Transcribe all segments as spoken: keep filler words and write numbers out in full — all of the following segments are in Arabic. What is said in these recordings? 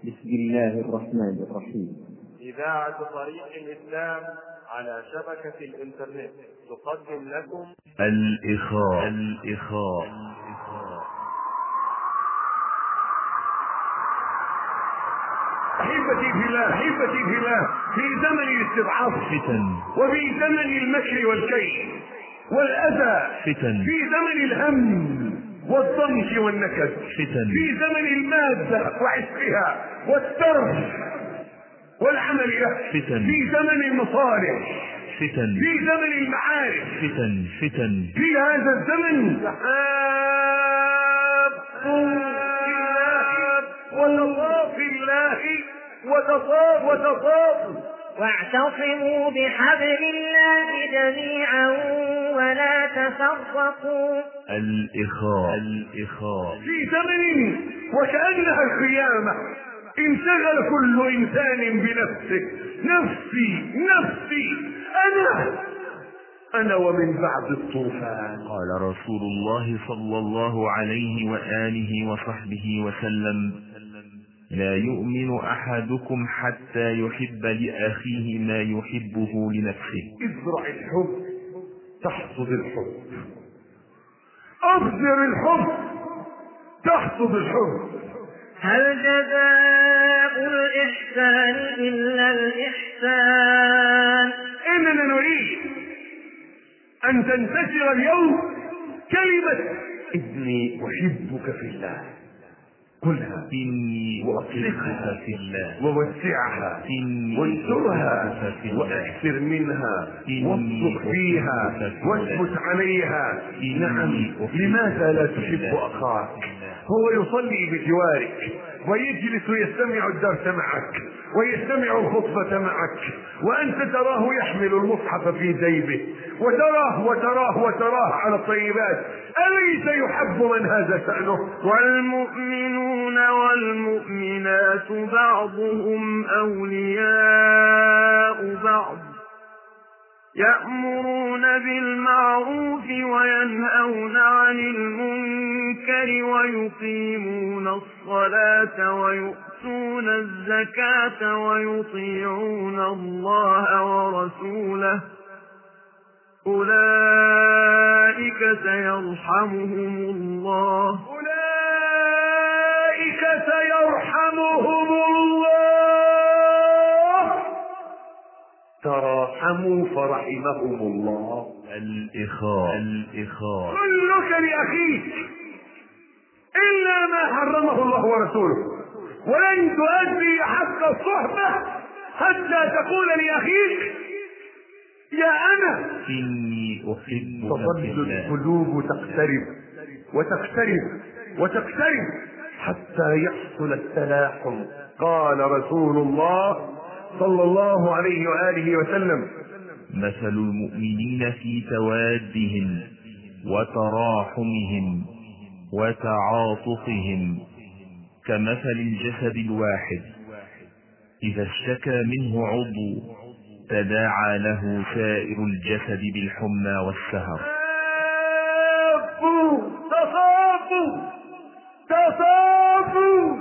بسم الله الرحمن الرحيم. إذاعة طريق الإسلام على شبكة الإنترنت تقدم لكم الإخاء الإخاء أحبتي في الله أحبتي في الله، في زمن الاستضعاف فتن، وفي زمن المكر والكيد والأذى فتن، في زمن الهم والضنك والنكد فتن، في زمن المادة وعشقها والترف والعمل له فتن، في زمن المصالح فتن، في زمن المعارف فتن فتن في هذا الزمن تحابوا في الله وتصاب وتصاب واعتصموا بحبل الله جميعا ولا تفرقوا. الإخاء الإخاء في زمن وكأنها القيامة انشغل كل إنسان بنفسه، نفسي نفسي أنا أنا ومن بعد الطوفان. قال رسول الله صلى الله عليه وآله وصحبه وسلم: لا يؤمن أحدكم حتى يحب لأخيه ما يحبه لنفسه. ازرع الحب تحصد الحب، أبذر الحب تحصد الحب. هل جزاء الإحسان إلا الإحسان؟ إننا نريد أن تنتشر اليوم كلمة إني أحبك في الله، قلها إني وأطلقها في الله، ووسعها وانشرها وأكثر منها واصدق فيها واثبت عليها. نعم، لماذا لا تحب أخاك؟ هو يصلي بجوارك ويجلس يستمع الدرس معك ويستمع الخطبة معك، وأنت تراه يحمل المصحف في جيبه وتراه وتراه وتراه على الطيبات. أليس يحب من هذا شأنه؟ والمؤمنون والمؤمنات بعضهم أولياء بعض، يأمرون بالمعروف وينهون عن المنكر ويقيمون الصلاة ويؤتون الزكاة ويطيعون الله ورسوله، أولئك سيرحمهم الله أولئك سيرحمهم الله. تراحموا فرحمهم الله. الإخاء الإخاء كلك لأخيك إلا ما حرمه الله ورسوله، ولن تؤدي حق الصحبة حتى تقول لأخيك يا أنا. إني أحبك تظل في الله. القلوب تقترب وتقترب وتقترب حتى يحصل التلاحم. قال رسول الله صلى الله عليه وآله وسلم: مثل المؤمنين في توادهم وتراحمهم وتعاطفهم كمثل الجسد الواحد إذا اشتكى منه عضو تداعى له سائر الجسد بالحمى والسهر. تصافوا تصافوا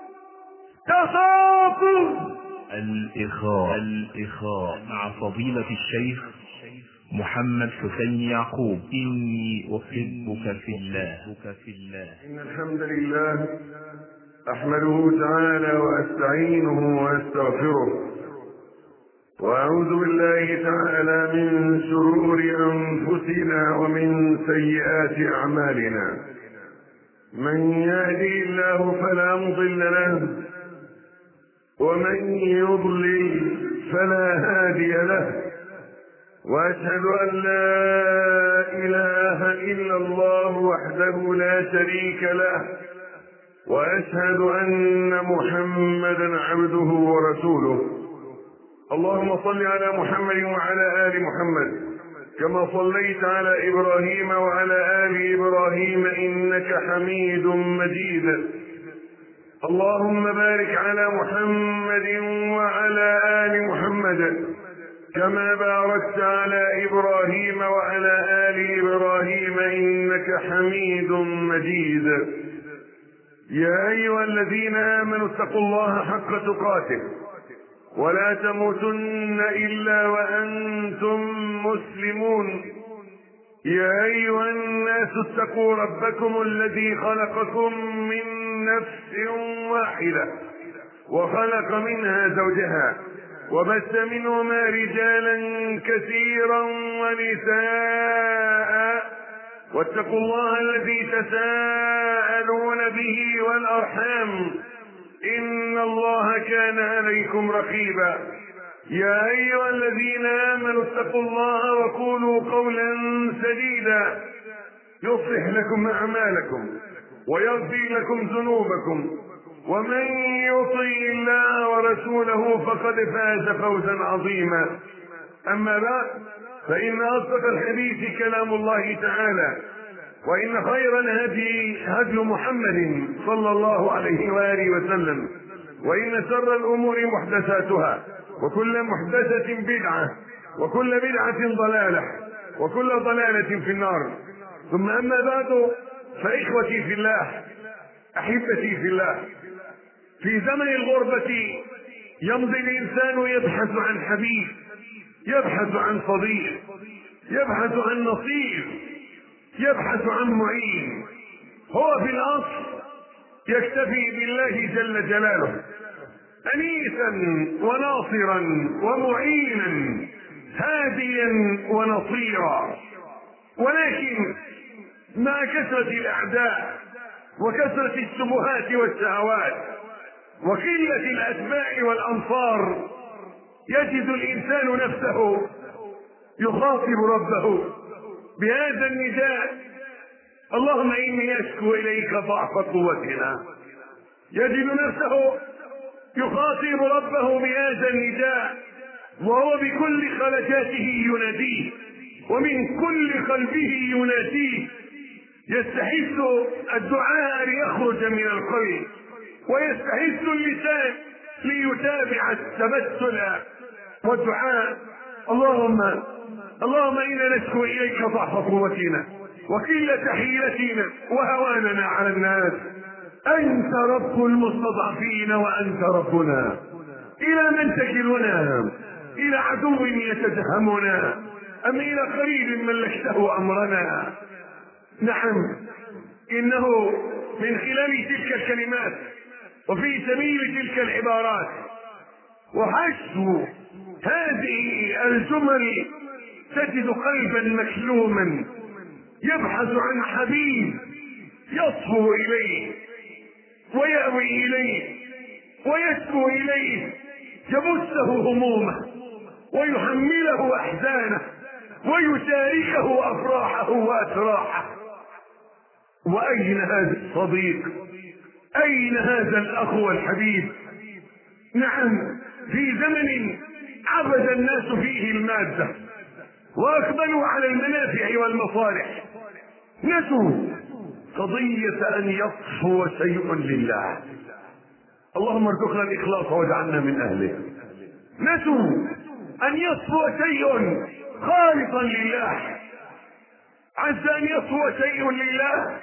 تصافوا. الإخاء الإخاء مع فضيلة الشيخ محمد حسين يعقوب. إني أحبك في الله. إن الحمد لله أحمده تعالى وأستعينه وأستغفره، وأعوذ بالله تعالى من شرور أنفسنا ومن سيئات أعمالنا. من يهدي الله فلا مضل له، ومن يضلل فلا هادي له، وأشهد أن لا إله إلا الله وحده لا شريك له، وأشهد أن محمدا عبده ورسوله. اللهم صل على محمد وعلى آل محمد كما صليت على إبراهيم وعلى آل إبراهيم إنك حميد مجيد. اللهم بارك على محمد وعلى آل محمد كما باركت على إبراهيم وعلى آل إبراهيم إنك حميد مجيد. يا أيها الذين آمنوا اتقوا الله حق تقاته ولا تموتن إلا وأنتم مسلمون. يا أيها الناس اتقوا ربكم الذي خلقكم من نفس واحدة وخلق منها زوجها وبث منهما رجالا كثيرا ونساء واتقوا الله الذي تساءلون به والأرحام إن الله كان عليكم رقيبا. يا أيها الذين آمنوا اتقوا الله وقولوا قولا سديدا يصلح لكم أعمالكم ويغفر لكم ذنوبكم ومن يطع الله ورسوله فقد فاز فوزا عظيما. أما بعد فإن أصدق الحديث كلام الله تعالى وإن خير الهدي هدي محمد صلى الله عليه وآله وسلم وإن شر الأمور محدثاتها وكل محدثة بدعة وكل بدعة ضلالة وكل ضلالة في النار. ثم أما بعد فإخوتي في الله أحبتي في الله، في زمن الغربة يمضي الإنسان يبحث عن حبيب، يبحث عن صديق، يبحث عن نصير، يبحث عن معين. هو في الأصل يكتفي بالله جل جلاله أنيسا وناصرا ومعينا هاديا ونصيرا، ولكن مع كثرة الأعداء وكثرة الشبهات والشهوات وقلة الأتباع والأنصار يجد الإنسان نفسه يخاطب ربه بهذا النداء: اللهم إني أشكو إليك ضعف قوتنا. يجد نفسه يخاطب ربه بهذا النداء وهو بكل خلجاته يناديه ومن كل قلبه يناديه. يستحث الدعاء ليخرج من القلب ويستحث اللسان ليتابع التبتل والدعاء: اللهم اللهم إنا نشكو إليك ضعف قوتنا وقلة حيلتنا وهواننا على الناس. أنت رب المستضعفين وأنت ربنا. إلى من تكلنا؟ إلى عدو يتجهمنا أم إلى قريب ملكته أمرنا؟ نعم، إنه من خلال تلك الكلمات وفي سبيل تلك العبارات وحشو هذه الجمل تجد قلبا مكلوما يبحث عن حبيب يصفو إليه ويأوي إليه ويشكو إليه، يبثه همومه ويحمله أحزانه ويشاركه أفراحه وأتراحه. وأين هذا الصديق؟ أين هذا الأخ والحبيب؟ نعم، في زمن عبد الناس فيه المادة وأقبلوا على المنافع والمصالح نسوا قضية أن يصفو شيء لله. اللهم ارزقنا الإخلاص واجعلنا من أهله. نسوا أن يصفو شيء خالصا لله. عز أن يصفو شيء لله،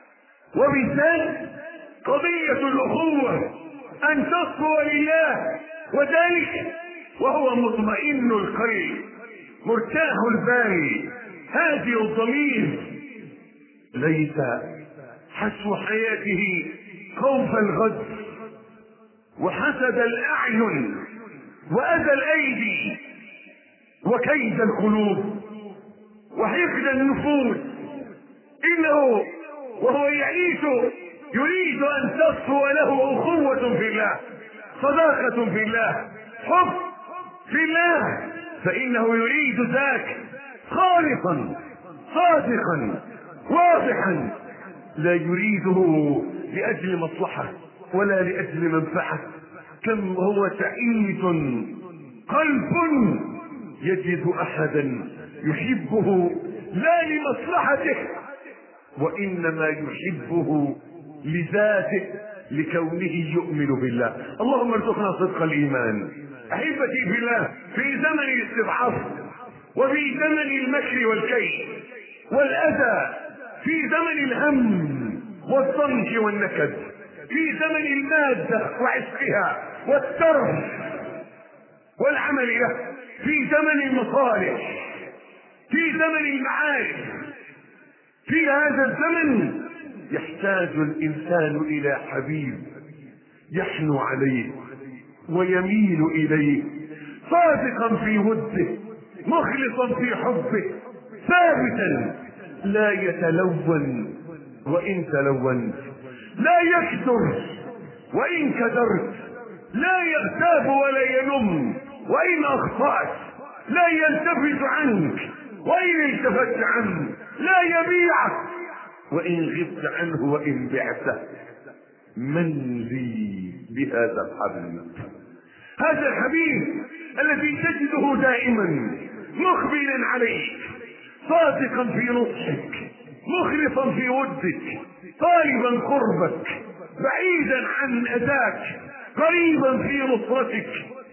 وبالذات قضية الأخوة أن تصفو لله، وذلك وهو مطمئن القلب مرتاح البال هادئ الضمير، ليس حسو حياته خوف الغد وحسد الأعين وأذى الأيدي وكيد القلوب وحقد النفوس. إنه وهو يعيش يريد أن تصفو له أخوة في الله، صداقة في الله، حب في الله، فإنه يريد ذاك خالصا صادقا واضحا، لا يريده لأجل مصلحة ولا لأجل منفعة. كم هو تعيس قلب يجد أحدا يحبه لا لمصلحته وإنما يحبه لذاته لكونه يؤمن بالله. اللهم ارزقنا صدق الإيمان. أحبتي في الله، في زمن الاستضعاف وفي زمن المكر والكيد والأذى، في زمن الهم والضنك والنكد، في زمن المادة وعشقها والترف والعمل له، في زمن المصالح، في زمن المعارف. في هذا الزمن يحتاج الإنسان إلى حبيب يحنو عليه ويميل إليه، صادقا في وده، مخلصا في حبه، ثابتا لا يتلون وإن تلونت، لا يكدر وإن كدرت، لا يغتاب ولا ينم وإن أخطأت، لا يلتفت عنك وإن التفت عنه، لا يبيعك وإن غبت عنه وإن بعته. من لي بهذا الحبيب؟ هذا الحبيب الذي تجده دائما مقبلا عليك، صادقا في نصحك، مخلصا في ودك، طالبا قربك، بعيدا عن اذاك، قريبا في نصرتك،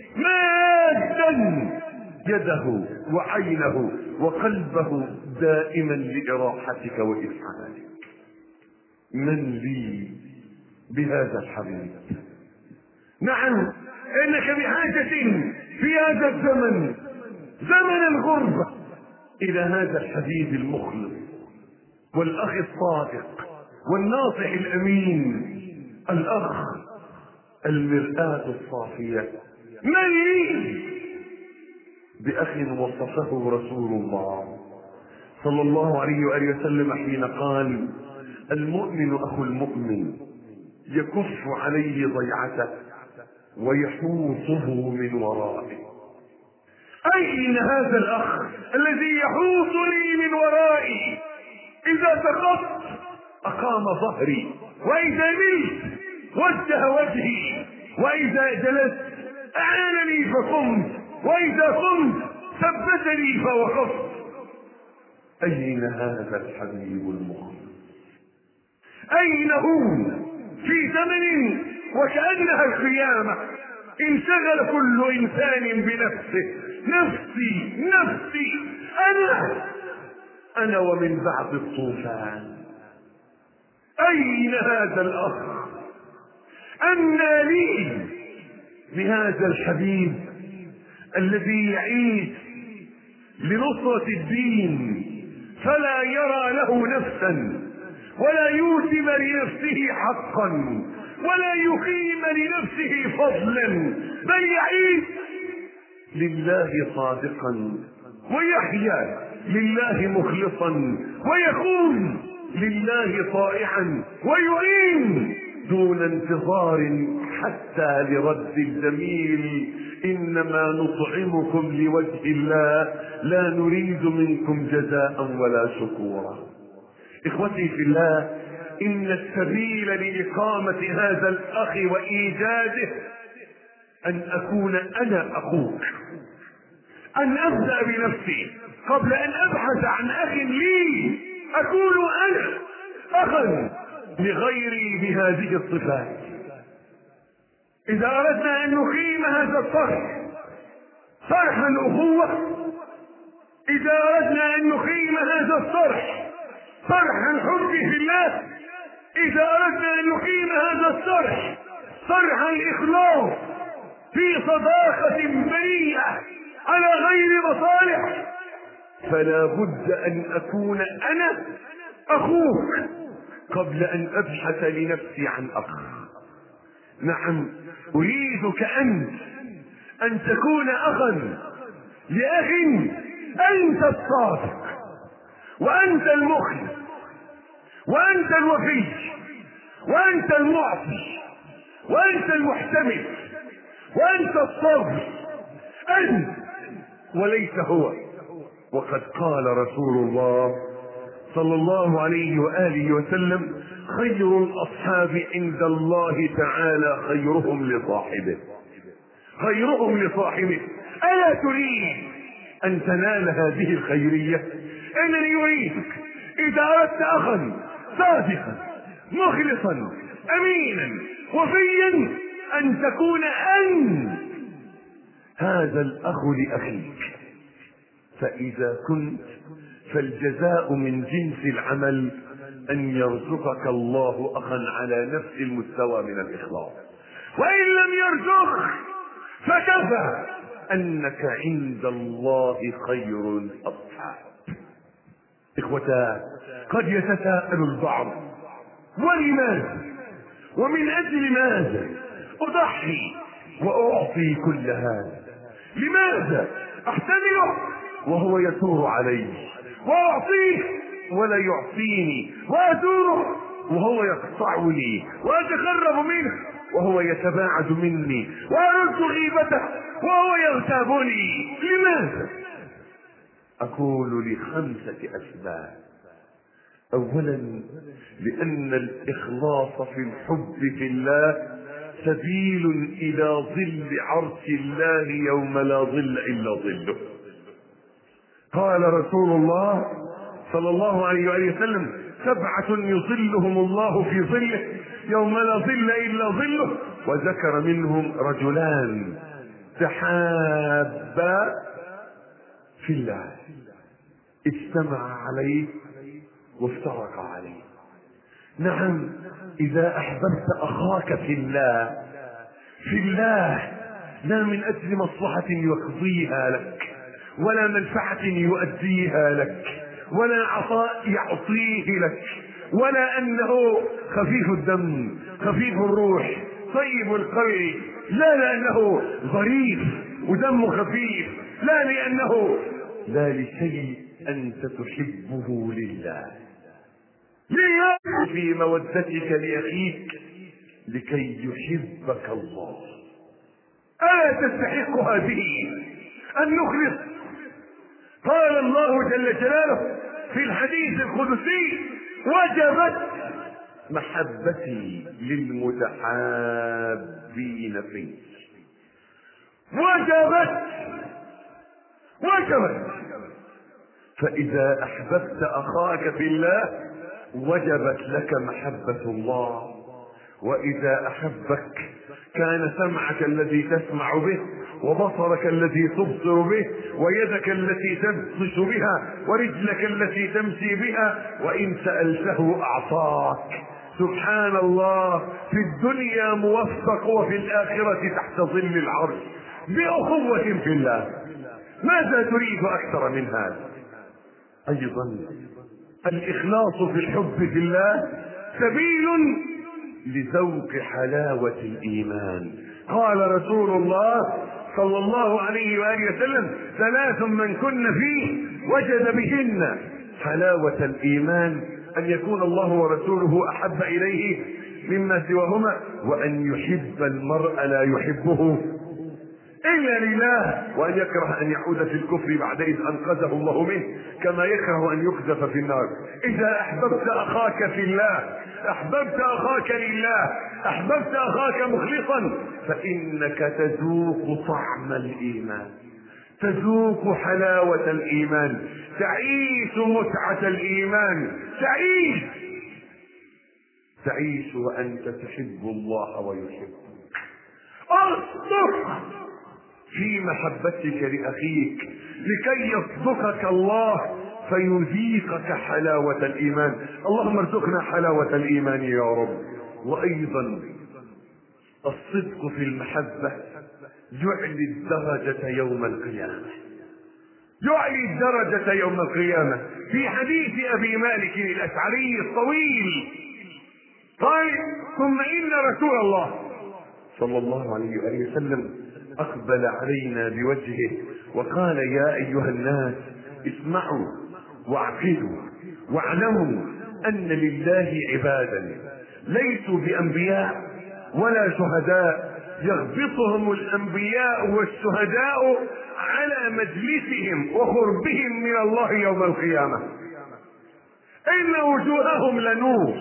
مادا يده وعينه وقلبه دائما لإراحتك وإسعادك. من لي بهذا الحبيب؟ نعم، إنك بحاجة في هذا الزمن، زمن الغربة، إلى هذا الحبيب المخلص والأخ الصادق والناصح الأمين، الأخ المرآة الصافية. من لي بأخ وصفه رسول الله صلى الله عليه وآله وسلم حين قال: المؤمن أخو المؤمن يكف عليه ضيعته ويحوطه من ورائه. أين هذا الأخ الذي يحوطني من ورائي؟ إذا سقطت أقام ظهري، وإذا نلت وجه وجهي، وإذا جلست أعانني فقمت، وإذا قمت ثبتني فوقفت. أين هذا الحبيب المخلص؟ أين هو في زمن وكأنها القيامة انشغل كل إنسان بنفسه؟ نفسي نفسي، أنا أنا ومن بعد الطوفان. أين هذا الأخ؟ أنى لي بهذا الحبيب الذي يعيش لنصرة الدين، فلا يرى له نفسا، ولا يوسم لنفسه حقا، ولا يقيم لنفسه فضلا، بل يعيش لله صادقا، ويحيا لله مخلصا، ويكون لله طائعا، ويعين دون انتظار حتى لرد الجميل. إنما نطعمكم لوجه الله لا نريد منكم جزاء ولا شكورا. إخوتي في الله، إن السبيل لإقامة هذا الأخ وإيجاده أن أكون أنا أخوك، أن أبدأ بنفسي قبل أن أبحث عن أخ لي، أكون أنا أخا لغيري بهذه الصفات. إذا أردنا أن نقيم هذا الصرح، صرح الأخوة، إذا أردنا أن نقيم هذا الصرح، صرح الحب في الله، إذا أردنا أن نقيم هذا الصرح، صرح الإخلاص في صداقة بريئة على غير مصالح، فلا بد أن أكون أنا أخوك قبل أن أبحث لنفسي عن أخ. نعم، أريدك أنت أن تكون أخا لأخ أنت الصادق، وأنت المخلص، وأنت الوفي، وأنت المعطي، وأنت المحتمل، وأنت الصبر، أنت وليس هو. وقد قال رسول الله صلى الله عليه وآله وسلم: خير الأصحاب عند الله تعالى خيرهم لصاحبه، خيرهم لصاحبه. ألا تريد أن تنال هذه الخيرية؟ إنني أريدك إذا أردت أخا صادقا مخلصا أمينا وفيا أن تكون أنت هذا الأخ لأخيك. فإذا كنت فالجزاء من جنس العمل، أن يرزقك الله أخا على نفس المستوى من الإخلاص، وإن لم يرزقك فكفى أنك عند الله خير الأصحاب. إخوتا، قد يتساءل البعض: ولماذا ومن أجل ماذا أضحي وأعطي كل هذا؟ لماذا أحتمله وهو يثور علي، وأعطيه ولا يعطيني، وأثوره وهو يقطعني، وأتقرب منه وهو يتباعد مني، وأرد غيبته وهو يغتابني؟ لماذا؟ أقول لخمسة أسباب. أولا، لأن الإخلاص في الحب في الله سبيل إلى ظل عرش الله يوم لا ظل إلا ظله. قال رسول الله صلى الله عليه وآله وسلم: سبعة يظلهم الله في ظله يوم لا ظل إلا ظله، وذكر منهم رجلان تحابا في الله اجتمع عليه وافترق عليه. نعم، إذا أحببت أخاك في الله في الله لا من أجل مصلحة يقضيها لك، ولا منفعة يؤديها لك، ولا عطاء يعطيه لك، ولا أنه خفيف الدم خفيف الروح طيب القلب، لا لأنه ظريف ودم خفيف، لا لأنه لا لشيء أنت تحبه لله لله في مودتك لأخيك لكي يحبك الله. ألا تستحق هذه أن نخلص؟ قال الله جل جلاله في الحديث القدسي: وجبت محبتي للمتحابين فيه. وجبت وجبت فإذا أحببت أخاك في الله وجبت لك محبة الله. وإذا أحبك كان سمعك الذي تسمع به، وبصرك الذي تبصر به، ويدك التي تبطش بها، ورجلك التي تمشي بها، وإن سألته أعطاك. سبحان الله، في الدنيا موفق وفي الآخرة تحت ظل العرش بأخوة في الله. ماذا تريد أكثر من هذا؟ أيضا الإخلاص في الحب في الله سبيل لذوق حلاوة الإيمان. قال رسول الله صلى الله عليه وآله وسلم: ثلاث من كن فيه وجد بهن حلاوة الإيمان: أن يكون الله ورسوله أحب إليه مما سواهما، وأن يحب المرء لا يحبه إلا لله، وأن يكره أن يعود في الكفر بعد إذ أنقذه الله منه، كما يكره أن يقذف في النار. إذا أحببت أخاك في الله، أحببت أخاك لله، أحببت أخاك مخلصا، فإنك تذوق طعم الإيمان، تذوق حلاوة الإيمان، تعيش متعة الإيمان، تعيش تعيش وأنت تحب الله ويحبك. أصدق في محبتك لأخيك لكي يصدقك الله فيذيقك حلاوة الإيمان. اللهم ارزقنا حلاوة الإيمان يا رب. وأيضا الصدق في المحبة يعلي الدرجة يوم القيامة، يعلي الدرجة يوم القيامة. في حديث أبي مالك الأشعري الطويل قال: ثم إن رسول الله صلى الله عليه وآله وسلم أقبل علينا بوجهه وقال: يا أيها الناس، اسمعوا واعقلوا واعلموا أن لله عبادا ليسوا بأنبياء ولا شهداء، يغبطهم الأنبياء والشهداء على مجلسهم وقربهم من الله يوم القيامة، إن وجوههم لنور،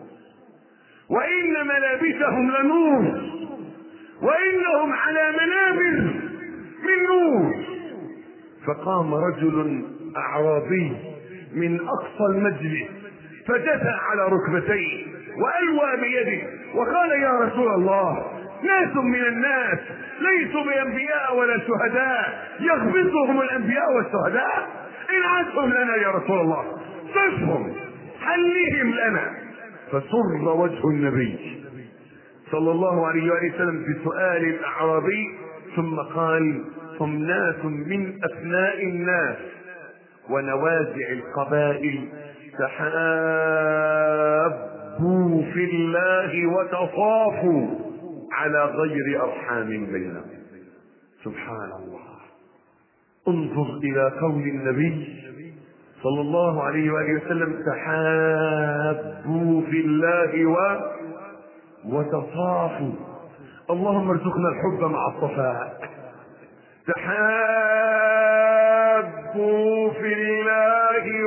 وإن ملابسهم لنور، وإنهم على منابر من نور. فقام رجل أعرابي من أقصى المجلس فجثى على ركبتيه وألوى بيده وقال: يا رسول الله، ناس من الناس ليسوا بأنبياء ولا شهداء، يغبطهم الأنبياء والشهداء، انعتهم لنا يا رصول الله، صفهم حلهم لنا. فسر وجه النبي صلى الله عليه وآله وسلم بسؤال الأعرابي، ثم قال: هم ناس من أبناء الناس ونوازع القبائل، تحابوا في الله وتصافوا على غير أرحام بينهم. سبحان الله. انظر إلى قول النبي صلى الله عليه وآله وسلم: تحابوا في الله و... وتصافوا. اللهم ارزقنا الحب مع الصفاء. تحابوا في الله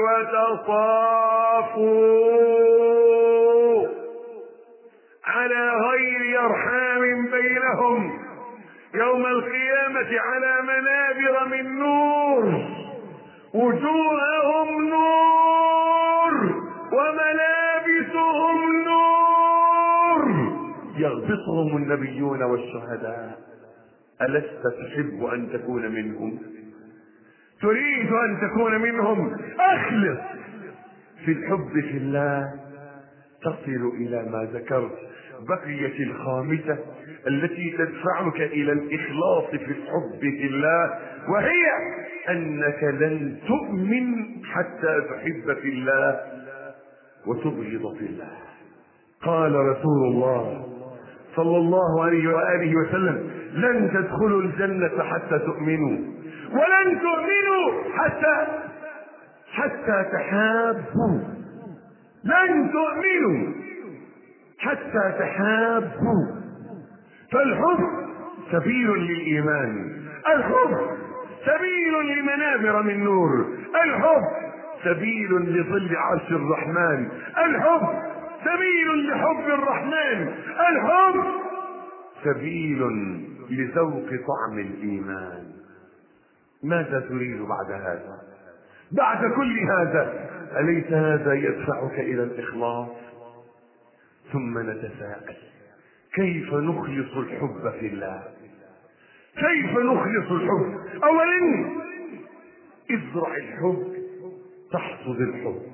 وتصافوا على غير أرحام بينهم يوم القيامة على منابر من نور، وجوههم نور وملابسهم نور، يغبطهم النبيون والشهداء. ألست تحب أن تكون منهم؟ تريد أن تكون منهم؟ أخلص في الحب في الله تصل إلى ما ذكرت. بقيت الخامسة التي تدفعك إلى الإخلاص في الحب في الله، وهي أنك لن تؤمن حتى تحب في الله وتبغض في الله. قال رسول الله صلى الله عليه وآله وسلم: لن تدخلوا الجنة حتى تؤمنوا، ولن تؤمنوا حتى حتى تحابوا. لن تؤمنوا حتى تحابوا. فالحب سبيل للإيمان، الحب سبيل لمنابر من نور، الحب سبيل لظل عرش الرحمن، الحب سبيل لحب الرحمن، الحب سبيل لذوق طعم الإيمان. ماذا تريد بعد هذا؟ بعد كل هذا أليس هذا يدفعك إلى الإخلاص؟ ثم نتساءل: كيف نخلص الحب في الله؟ كيف نخلص الحب؟ أولا ازرع الحب تحصد الحب،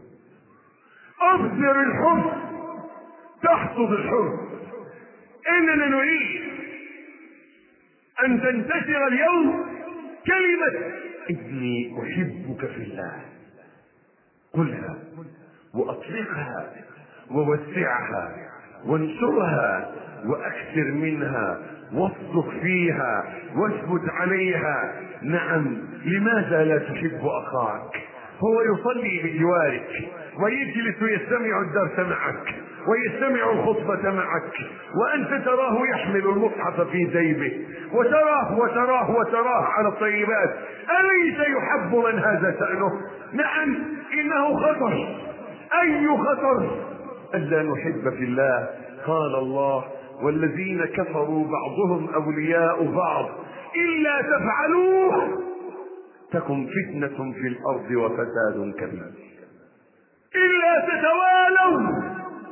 ابذر الحب تحصد الحب. إننا نريد أن تنتشر اليوم كلمة إني أحبك في الله. قلها وأطلقها ووسعها وانشرها وأكثر منها واصدق فيها واثبت عليها. نعم، لماذا لا تحب أخاك؟ هو يصلي بجوارك ويجلس يستمع الدرس معك ويستمع الخطبة معك، وأنت تراه يحمل المصحف في جيبه وتراه وتراه وتراه على الطيبات. أليس يحب من هذا شأنه؟ نعم، إنه خطر. أي خطر ألا نحب في الله. قال الله: والذين كفروا بعضهم أولياء بعض إلا تفعلوه تكن فتنة في الأرض وفساد كبير. إلا تتوالوا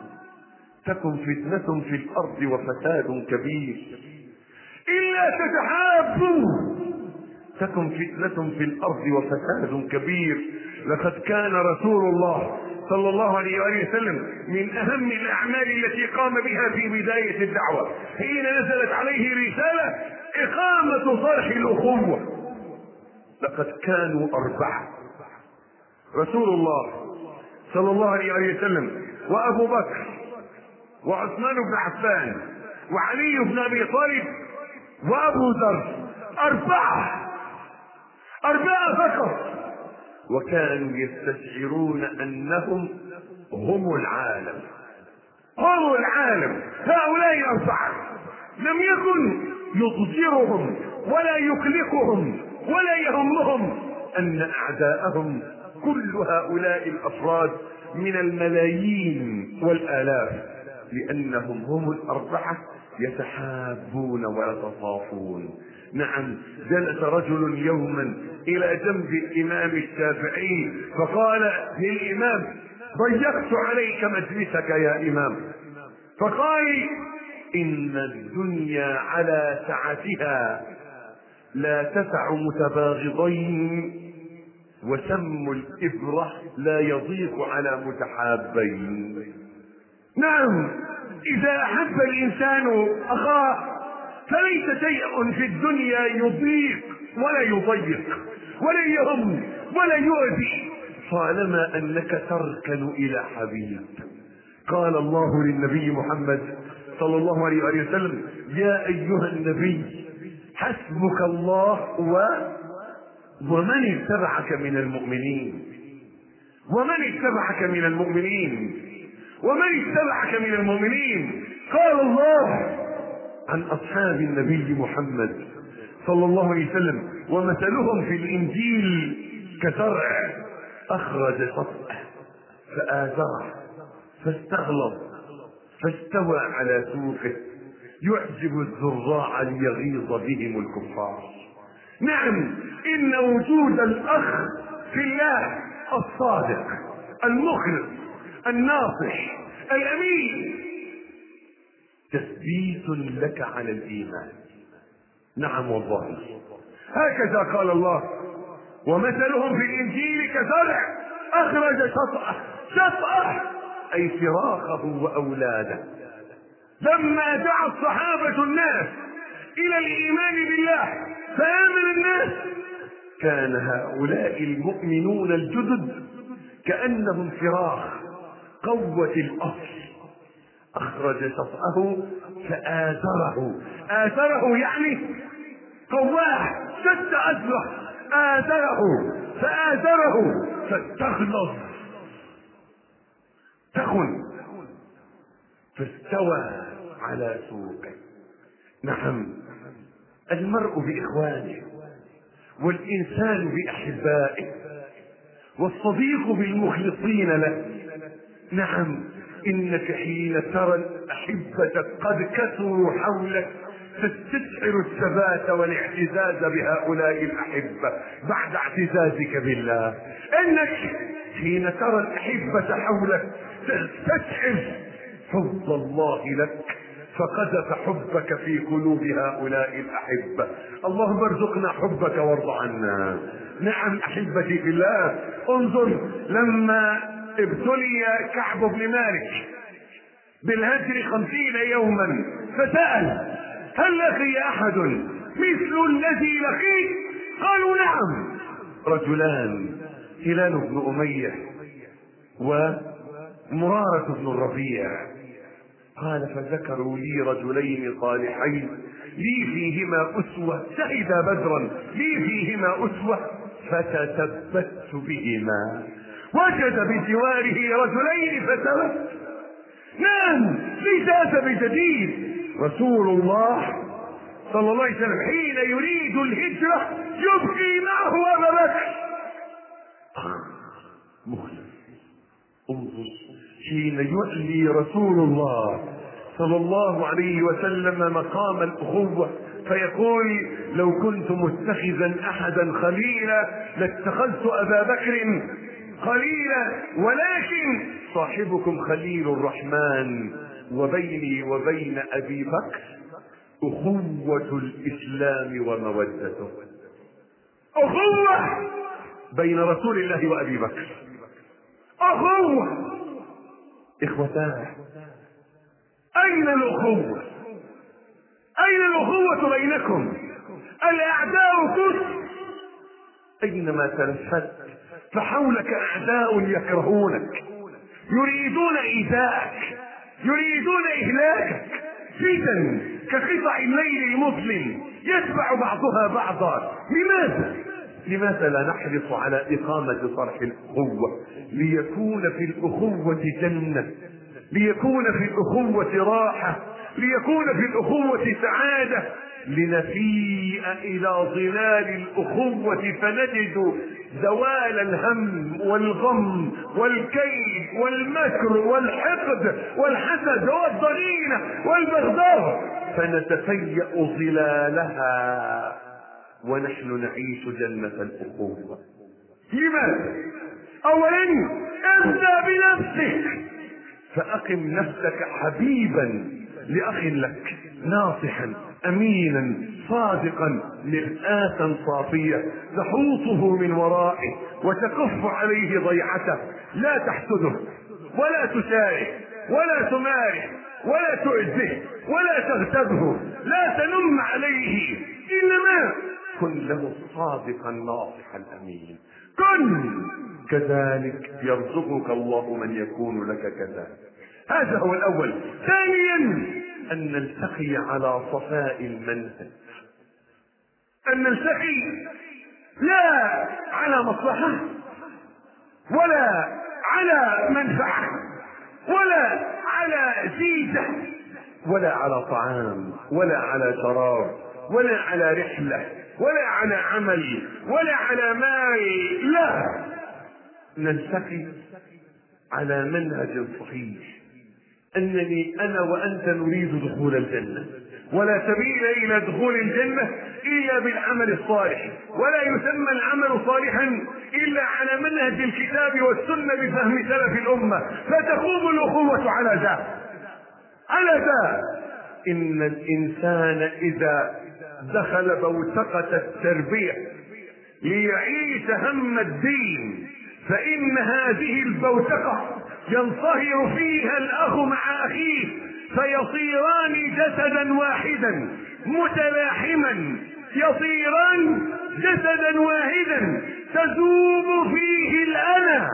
تكن فتنة في الأرض وفساد كبير. إلا تتحابوا تكن فتنة في الأرض وفساد كبير. لقد كان رسول الله صلى الله عليه وآله وسلم من أهم الأعمال التي قام بها في بداية الدعوة حين نزلت عليه رسالة إقامة صرح الأخوة. لقد كانوا أربعة: رسول الله صلى الله عليه وآله وسلم، وأبو بكر، وعثمان بن عفان، وعلي بن أبي طالب، وأبو ذر. أربعة أربعة فقط، وكانوا يستشعرون أنهم هم العالم، هم العالم. هؤلاء أربعة لم يكن يضجرهم ولا يقلقهم ولا يهمهم أن أعداءهم كل هؤلاء الأفراد من الملايين والآلاف، لأنهم هم الأربعة يتحابون ويتصافون. نعم، جلس رجل يوما إلى جنب الإمام الشافعي فقال للإمام: ضيقت عليك مجلسك يا إمام. فقال: إن الدنيا على سعتها لا تسع متباغضين وسم الإبرة لا يضيق على متحابين. نعم، إذا أحب الإنسان أخاه فليس شيء في الدنيا يضيق ولا يضيق ولا يهم ولا يؤذي طالما أنك تركن إلى حبيب. قال الله للنبي محمد صلى الله عليه وآله وسلم: يا أيها النبي حسبك الله و ومن اتبعك من المؤمنين ومن اتبعك من المؤمنين ومن اتبعك من المؤمنين. قال الله عن أصحاب النبي محمد صلى الله عليه وسلم: ومثلهم في الإنجيل كزرع أخرج شطأه فآزره فاستغلظ فاستوى على سوقه يعجب الزراع ليغيظ بهم الكفار. نعم، إن وجود الأخ في الله الصادق المخلص الناصح الأمين تثبيت لك على الإيمان. نعم والله، هكذا قال الله: ومثلهم في الإنجيل كزرع أخرج شطأه. شطأه أي فراخه وأولاده. لما دعا الصحابة الناس إلى الإيمان بالله فآمن الناس، كان هؤلاء المؤمنون الجدد كأنهم فراخ قوة الأصل. أخرج شطأه فآزره. آزره يعني قواه، شد أزره. آزره فآزره فاستغلظ تخن فاستوى على سوقه. نعم، المرء بإخوانه والإنسان بأحبائه والصديق بالمخلصين له. نعم، إنك حين ترى الأحبة قد كثروا حولك تستشعر الثبات والاعتزاز بهؤلاء الأحبة بعد اعتزازك بالله. إنك حين ترى الأحبة حولك تستشعر فضل الله لك فقذف حبك في قلوب هؤلاء الأحبة. اللهم ارزقنا حبك وارض عنا. نعم أحبتي في الله، انظر لما ابتلي كعب بن مالك بالهجر خمسين يوما فسأل: هل لقي أحد مثل الذي لقيت؟ قالوا: نعم. رجلان، هلال بن أمية ومرارة بن الربيع. قال: فذكروا لي رجلين صالحين لي فيهما أسوة، شهدا بدرا، لي فيهما أسوة، فتثبت بهما. وجد بجواره رجلين فثبت. نعم، ليس هذا بجديد. رسول الله صلى الله عليه وسلم حين يريد الهجرة يبقي معه أبا بكر. مخلص. انظر حين يعلي رسول الله صلى الله عليه وسلم مقام الأخوة فيقول: لو كنت متخذا أحدا خليلا لاتخذت أبا بكر خليلا، ولكن صاحبكم خليل الرحمن، وبيني وبين أبي بكر أخوة الإسلام ومودته. أخوة بين رسول الله وأبي بكر، أخوة. إخوتاه، أين الأخوة؟ أين الأخوة بينكم؟ الأعداء كثر، أينما تلفت فحولك أعداء يكرهونك، يريدون إيذاءك، يريدون إهلاكك. فتن كقطع الليل المظلم يتبع بعضها بعضا. لماذا؟ لماذا لا نحرص على إقامة صرح الأخوة ليكون في الأخوة جنة، ليكون في الأخوة راحة، ليكون في الأخوة سعادة، لنفيء إلى ظلال الأخوة فنجد زوال الهم والغم والكيد والمكر والحقد والحسد والضغينة والبغضاء، فنتفيأ ظلالها ونحن نعيش جنة الأخوة. لماذا؟ أولا ابدأ بنفسك، فأقم نفسك حبيبا لأخ لك، ناصحا أمينا صادقا مرآة صافية تحوطه من ورائه وتكف عليه ضيعته، لا تحسده ولا تشارك ولا تمارح ولا تؤذه ولا تغتبه، لا تنم عليه، إنما كن له الصادق الناصح الأمين. كن كذلك يرزقك الله من يكون لك كذلك. هذا هو الأول. ثانيا أن نلتقي على صفاء المنهج، أن نلتقي لا على مصلحة ولا على منفعة ولا على زيدة ولا على طعام ولا على شراب ولا على رحلة ولا على عمل ولا على مال، لا، نلتقي على منهج صحيح، أنني أنا وأنت نريد دخول الجنة، ولا سبيل إلى دخول الجنة إلا بالعمل الصالح، ولا يسمى العمل صالحا إلا على منهج الكتاب والسنة بفهم سلف الأمة، فتقوم الأخوة على ذا على ذا. إن الإنسان إذا دخل بوتقة التربية ليعيش هم الدين فإن هذه البوتقة ينصهر فيها الأخ مع أخيه فيصيران جسدا واحدا متلاحما، يصيران جسدا واحدا تذوب فيه الأنا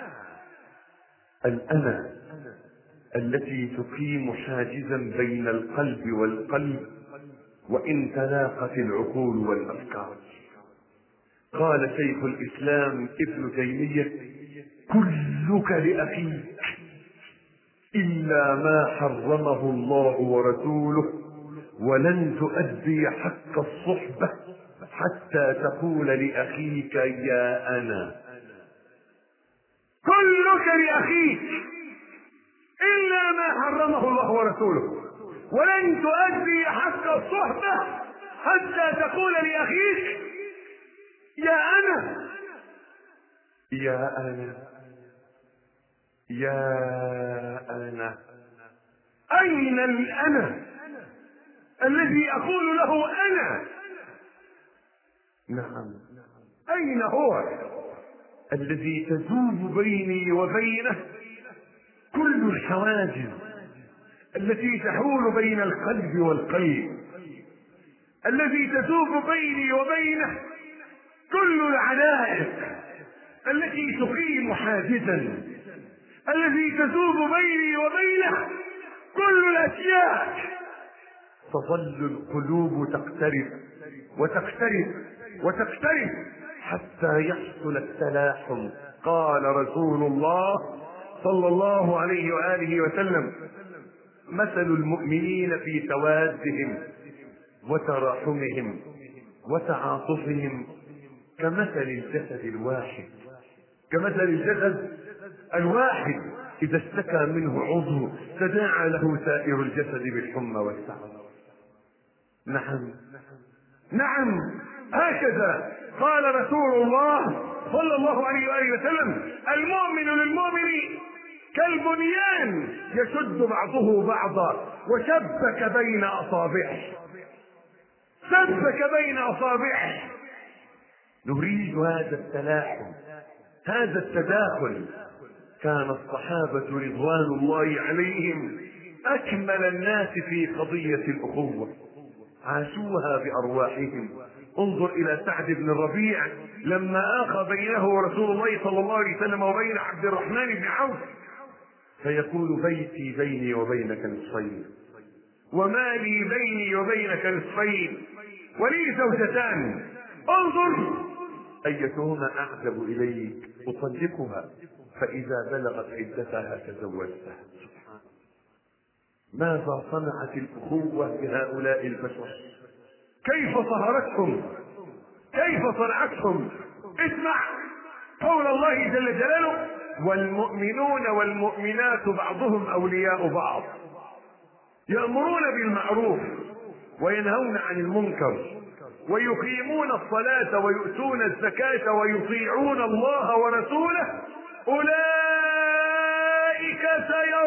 الأنا التي تقيم حاجزا بين القلب والقلب وإن تلاقت العقول والأفكار. قال شيخ الإسلام ابن تيمية: كلك لأخيك إلا ما حرمه الله ورسوله، ولن تؤدي حق الصحبة حتى تقول لأخيك يا أنا. كلك لأخيك إلا ما حرمه الله ورسوله، ولن تؤدي حق الصحبة حتى تقول لأخيك يا أنا يا أنا يا أنا. أين الأنا الذي أقول له أنا؟ نعم، أين هو الذي تذوب بيني وبينه كل الحواجز التي تحول بين القلب والقلب، الذي تذوب بيني وبينه كل العلائق التي تقيم حاجزا، الذي تذوب بيني وبينه كل الأشياء. تظل القلوب تقترب وتقترب وتقترب حتى يحصل التلاحم. قال رسول الله صلى الله عليه وآله وسلم: مثل المؤمنين في توادهم وتراحمهم وتعاطفهم كمثل الجسد الواحد كمثل الجسد الواحد إذا اشتكى منه عضو تداعى له سائر الجسد بالحمى والسعر. نعم نعم، هكذا قال رسول الله صلى الله عليه وآله وسلم: المؤمن للمؤمن كالبنيان يشد بعضه بعضا وشبك بين أصابعه شبك بين أصابعه. نريد هذا التلاحم، هذا التداخل. كان الصحابة رضوان الله عليهم أكمل الناس في قضية الأخوة، عاشوها بأرواحهم. انظر إلى سعد بن الربيع لما آخى بينه رسول الله صلى الله عليه وسلم وبين عبد الرحمن بن عوف، فيقول: بيتي بيني وبينك نصفين، ومالي بيني وبينك نصفين، ولي زوجتان، انظر أيتهما أعجب إليك أطلقها، فإذا بلغت عدتها تزوجتها. ماذا صنعت الأخوة بهؤلاء البشر؟ كيف صهرتهم؟ كيف صنعتهم؟ اسمع قول الله جل جلاله: والمؤمنون والمؤمنات بعضهم أولياء بعض يأمرون بالمعروف وينهون عن المنكر ويقيمون الصلاة ويؤتون الزكاة ويطيعون الله ورسوله أولئك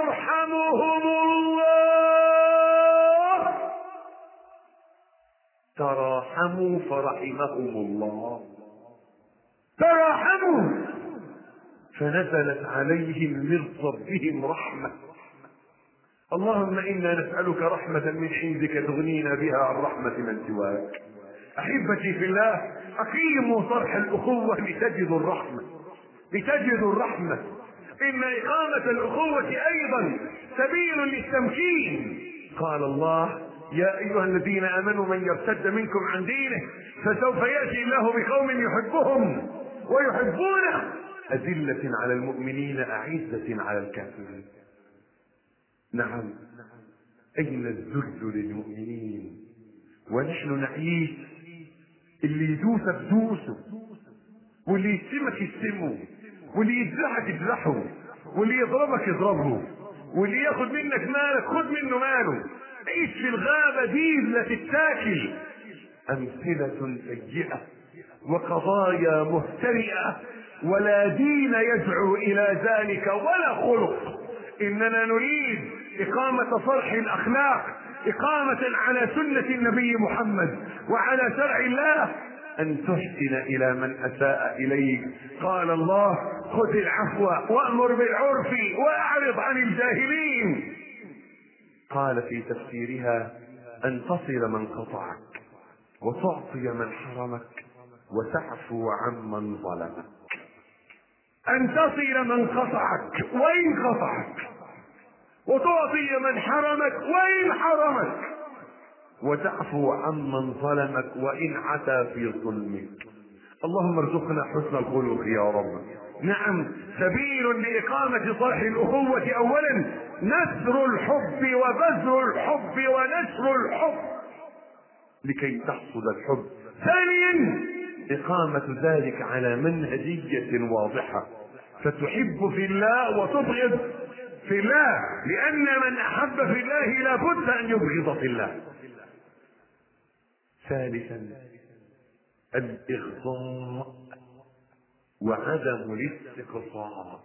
سيرحمهم الله تراحموا فرحمهم الله، تراحموا فنزلت عليهم من ربهم رحمة. اللهم إنا نسألك رحمة من عندك تغنينا بها عن رحمة من سواك. أحبتي في الله، أقيموا صرح الأخوة لتجدوا الرحمة، لتجدوا الرحمة. إن إقامة الأخوة أيضا سبيل للتمكين. قال الله: يا أيها الذين آمنوا من يرتد منكم عن دينه فسوف يأتي الله بقوم يحبهم ويحبونه أذلة على المؤمنين أعزة على الكافرين. نعم، أين الذل للمؤمنين ونحن نعيش اللي يدوسك دوسه، واللي يسمك يسمه، واللي يذبحك يذبحه، واللي يضربك يضربه، واللي ياخد منك مالك خد منه ماله. عيش في الغابة ديب لا تتاكل. أمثلة سيئة وقضايا مهترئة، ولا دين يدعو إلى ذلك ولا خلق. إننا نريد إقامة صرح الأخلاق، إقامة على سنة النبي محمد وعلى شرع الله، أن تحسن إلى من أساء إليك. قال الله: خذ العفو وأمر بالعرف وأعرض عن الجاهلين. قال في تفسيرها: أن تصل من قطعك وتعطي من حرمك وتعفو عمن ظلمك. أن تصل من قطعك وإن قطعك، وتعطي من حرمك وإن حرمك، وتعفو عمن ظلمك وإن عتى في ظلمك. اللهم ارزقنا حسن الخلق يا رب. نعم، سبيل لإقامة صرح الأخوة أولا نثر الحب وبذل الحب ونشر الحب لكي تحصل الحب. ثانيا إقامة ذلك على منهجية واضحة، فتحب في الله وتبغض في الله، لأن من أحب في الله لابد أن يبغض في الله. ثالثا الإغضاء وعدم الاستقصاء.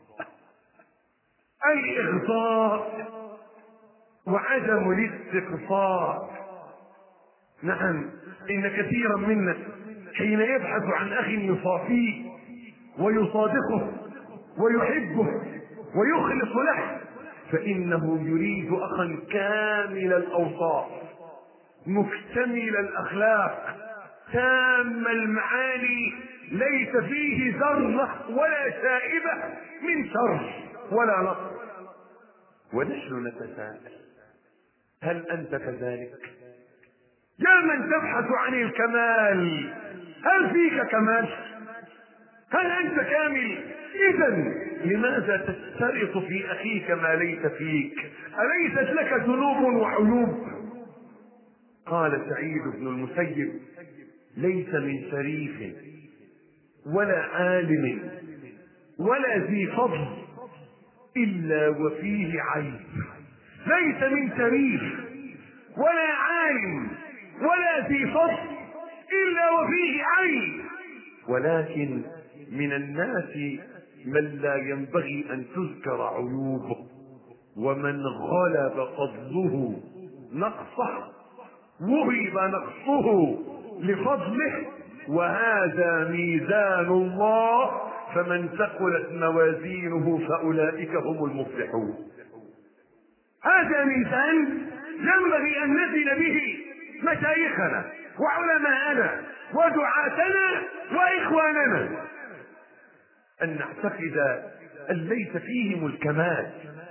الإغضاء وعدم الاستقصاء. نعم، إن كثيرا منا حين يبحث عن أخ يصافيه ويصادقه ويحبه ويخلص له فإنه يريد أخا كامل الأوصاف، مكتمل الأخلاق، تام المعاني، ليس فيه ذرة ولا شائبة من شر ولا نقص. ونحن نتساءل: هل أنت كذلك؟ يا من تبحث عن الكمال، هل فيك كمال؟ هل أنت كامل؟ إذن لماذا تشترط في أخيك ما ليس فيك؟ أليست لك ذنوب وعيوب؟ قال سعيد بن المسيب: ليس من شريف ولا عالم ولا ذي فضل إلا وفيه عيب. ليس من شريف ولا عالم ولا ذي فضل إلا وفيه عيب، ولكن من الناس من لا ينبغي أن تذكر عيوبه، ومن غلب فضله نقصه وهب نقصه لفضله، وهذا ميزان الله، فمن ثقلت موازينه فأولئك هم المفلحون. هذا ميزان ينبغي أن نزل به مشايخنا وعلماءنا ودعاتنا وإخواننا، أن نعتقد أن ليس فيهم الكمال.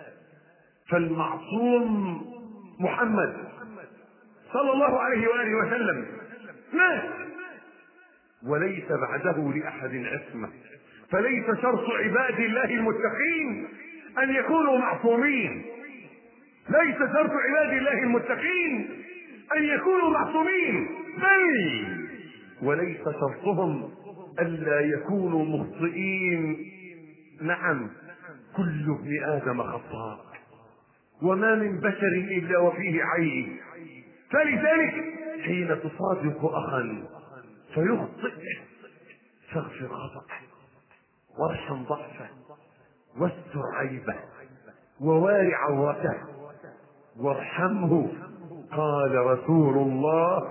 فالمعصوم محمد صلى الله عليه وآله وسلم مات وليس بعده لأحد عصمة، فليس شرط عباد الله المتقين أن يكونوا معصومين. ليس شرط عباد الله المتقين أن يكونوا معصومين، بل وليس شرطهم ألا يكونوا مخطئين. نعم، كل ابن آدم خطاء وما من بشر إلا وفيه عيب. فلذلك حين تصادق أخا فيخطئ فاغفر خطأه وارحم ضعفه واستر عيبه ووارع عورته وارحمه. قال رسول الله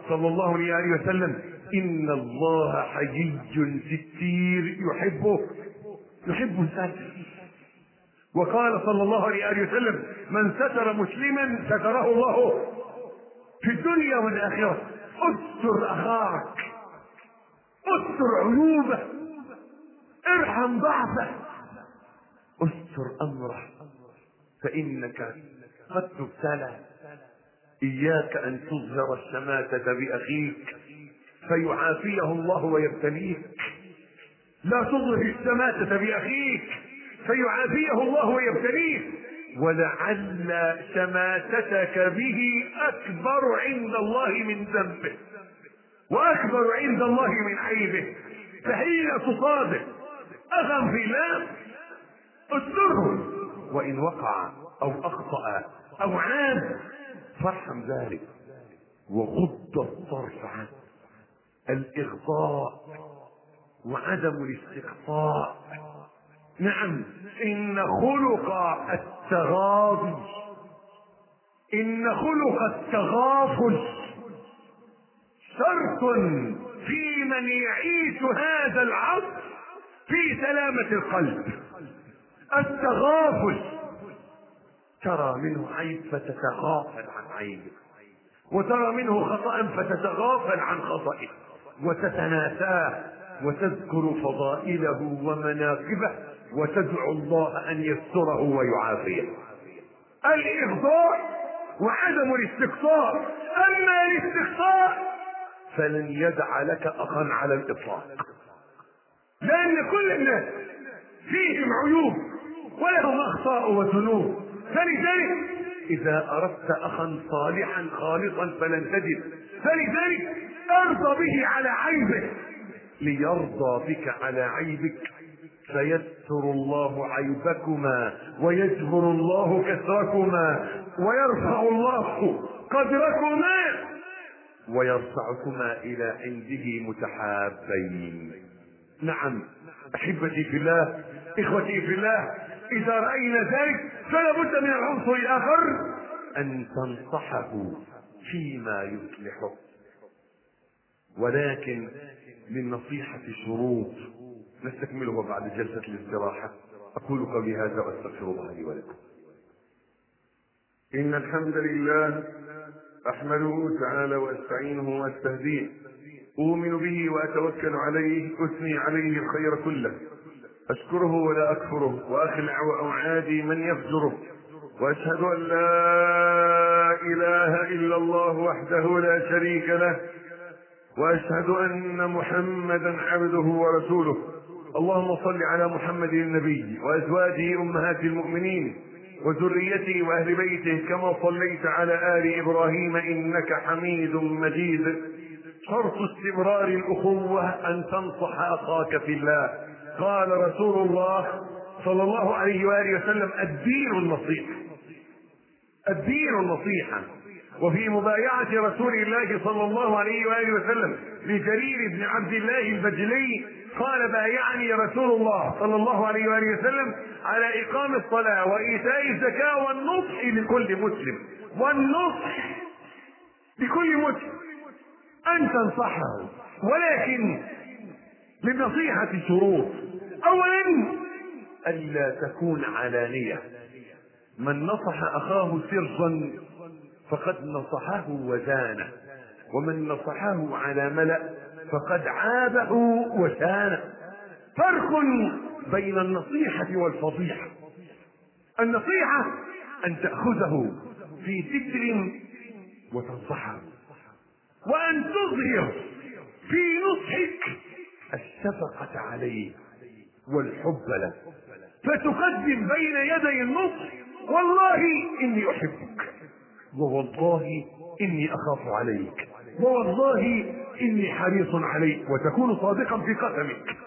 صلى الله عليه وسلم: إن الله حيي ستير يحبه يحب الستر. وقال صلى الله عليه وسلم: من ستر مسلما ستره الله في الدنيا والآخرة. استر أخاك، استر عيوبه، ارحم ضعفه، استر أمره، فإنك قد تبتلى. إياك أن تظهر الشماتة بأخيك فيعافيه الله ويبتليك. لا تظهر الشماتة بأخيك فيعافيه الله ويبتليك، ولعل شماتتك به أكبر عند الله من ذنبه وأكبر عند الله من عيبه. فحين تصادق أخا في الله استره، وإن وقع أو أخطأ أو عاد فارحم ذلك وغض الطرف عنه. الإغضاء وعدم الاستقصاء. نعم، إن خلق التغاضي، إن خلق التغافل شرط في من يعيش هذا العصر في سلامة القلب. التغافل، ترى منه عيب فتتغافل عن عيبه، وترى منه خطأ فتتغافل عن خطئه، وتتناساه وتذكر فضائله ومناقبه وتدعو الله أن يستره ويعافيه. الإغضاء وعدم الاستقصاء. أما الاستقصاء فلن يدع لك أخا على الإطلاق، لأن كل الناس فيهم عيوب ولهم أخطاء وذنوب. فلذلك إذا أردت أخا صالحا خالصا فلن تجد، فلذلك ارضى به على عيبه ليرضى بك على عيبك، فيستر الله عيبكما ويجبر الله كسركما ويرفع الله قدركما ويرفعكما إلى عنده متحابين. نعم أحبتي في الله، إخوتي في الله، إذا رأينا ذلك فلا بد من العنصر الآخر أن تنصحه فيما يصلحه. ولكن للنصيحة شروط نستكملها بعد جلسة الاستراحة. أقول قولي هذا وأستغفر الله لي ولكم. إن الحمد لله أحمده تعالى وأستعينه وأستهديه، أؤمن به وأتوكل عليه، أثني عليه الخير كله، أشكره ولا أكفره، وأخلع وأعادي من يفجره، وأشهد أن لا إله إلا الله وحده لا شريك له، وأشهد أن محمدا عبده ورسوله. اللهم صل على محمد النبي وأزواجه أمهات المؤمنين وذريته وأهل بيته كما صليت على آل إبراهيم إنك حميد مجيد. شرط استمرار الأخوة أن تنصح أخاك في الله. قال رسول الله صلى الله عليه وآله وسلم: الدين النصيحة، الدين النصيحة. وفي مبايعة رسول الله صلى الله عليه وآله وسلم لجرير بن عبد الله البجلي قال: بايعني رسول الله صلى الله عليه وآله وسلم على إقام الصلاة وإيتاء الزكاة والنصح لكل مسلم، والنصح لكل مسلم أن تنصحه، ولكن للنصيحة شروط. أولا ألا تكون علانية. من نصح أخاه سرا فقد نصحه وزانه، ومن نصحه على ملأ فقد عابه وشانه. فرق بين النصيحة والفضيحة. النصيحة أن تأخذه في ستر وتنصحه، وأن تظهر في نصحك الشفقة عليه والحب له، فتقدم بين يدي النصح: والله إني أحبك، ووالله إني أخاف عليك، ووالله إني حريص عليك، وتكون صادقا في قسمك.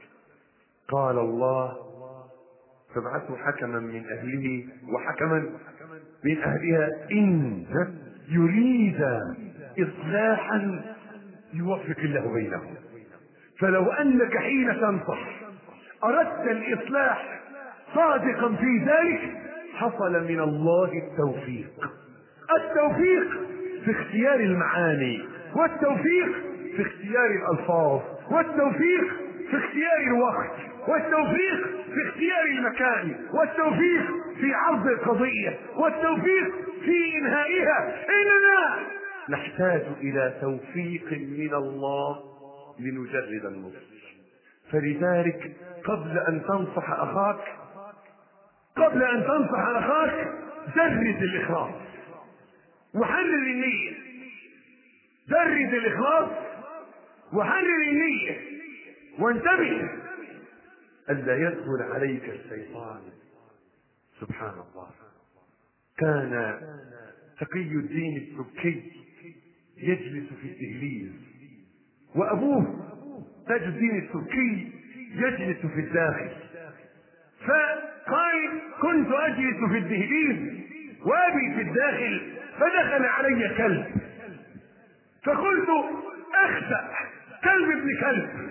قال الله: فابعثوا حكما من أهله وحكما من أهلها إن يريد إصلاحا يوفق الله بينهم. فلو أنك حين تنصح أردت الإصلاح صادقا في ذلك حصل من الله التوفيق. التوفيق في اختيار المعاني، والتوفيق في اختيار الألفاظ، والتوفيق في اختيار الوقت، والتوفيق في اختيار المكان، والتوفيق في عرض القضية، والتوفيق في إنهائها. إننا نحتاج إلى توفيق من الله لنجرد النصح. فلذلك قبل أن تنصح أخاك قبل أن تنصح أخاك درد الإخلاص وحرر النية. درد الإخلاص وحرر النية، وانتبه ألا يدخل عليك الشيطان. سبحان الله. كان تقي الدين السبكي يجلس في الدهليز، وأبوه تاج الدين السبكي يجلس في الداخل. فقال: كنت أجلس في الدهليز وأبي في الداخل، فدخل علي كلب، فقلت: أخسأ كلب ابن كلب،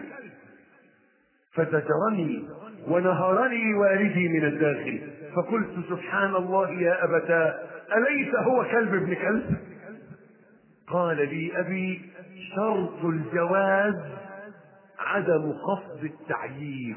فزجرني ونهرني والدي من الداخل، فقلت: سبحان الله يا أبتاه، أليس هو كلب ابن كلب؟ قال لي أبي: شرط الجواز عدم قصد التعيير.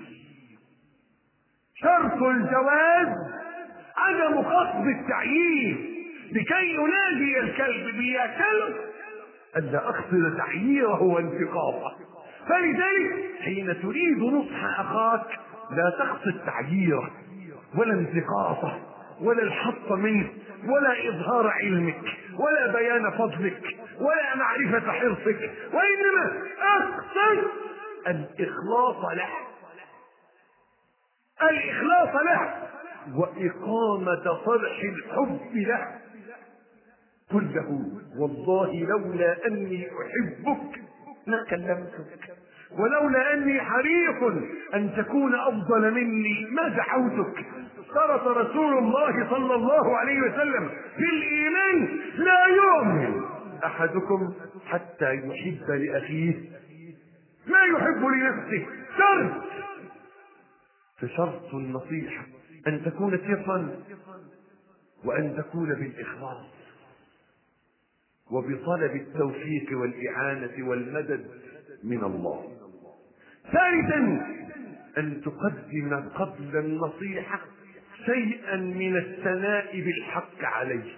شرط الجواز عدم قصد التعيير، لكي ينادي الكلب بي يا كلب ألا أقصد تعييره وانتقاصه. فلذلك حين تريد نصح أخاك لا تقصد تعييره ولا انتقاصه ولا الحط منه ولا إظهار علمك ولا بيان فضلك ولا معرفة حرصك، وإنما أقصد الإخلاص له، الإخلاص له وإقامة صلح الحب له. قل له: والله لولا أني أحبك ما كلمتك، ولولا أني حريص أن تكون أفضل مني ما دعوتك. اشترط رسول الله صلى الله عليه وسلم في الإيمان: لا يؤمن أحدكم حتى يحب لأخيه ما يحب لنفسه. شرط فشرط النصيحة أن تكون سرا، وأن تكون بالإخلاص وبطلب التوفيق والإعانة والمدد من الله. ثالثا أن تقدم قبل النصيحة شيئا من الثناء بالحق عليه،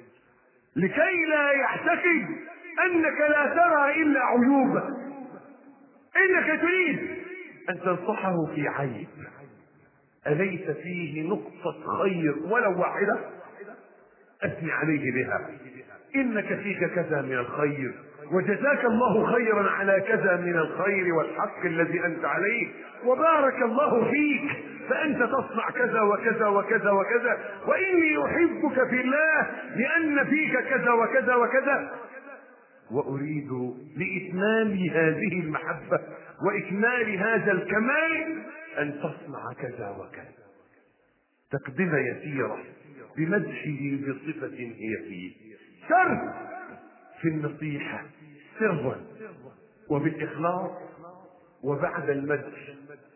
لكي لا يعتقد أنك لا ترى إلا عيوبه. إنك تريد أن تنصحه في عيب أليس فيه نقطة خير ولو واحدة؟ أثني عليه بها: إنك فيك كذا من الخير، وجزاك الله خيرا على كذا من الخير والحق الذي أنت عليه، وبارك الله فيك فأنت تصنع كذا وكذا وكذا وكذا، وإني أحبك في الله لأن فيك كذا وكذا وكذا، وأريد لإتمام هذه المحبة وإكمال هذا الكمال أن تصنع كذا وكذا. تقدمة يسيرة بمدحه بصفة هي فيه. شرط في النصيحة سرا وبالإخلاص وبعد المدح.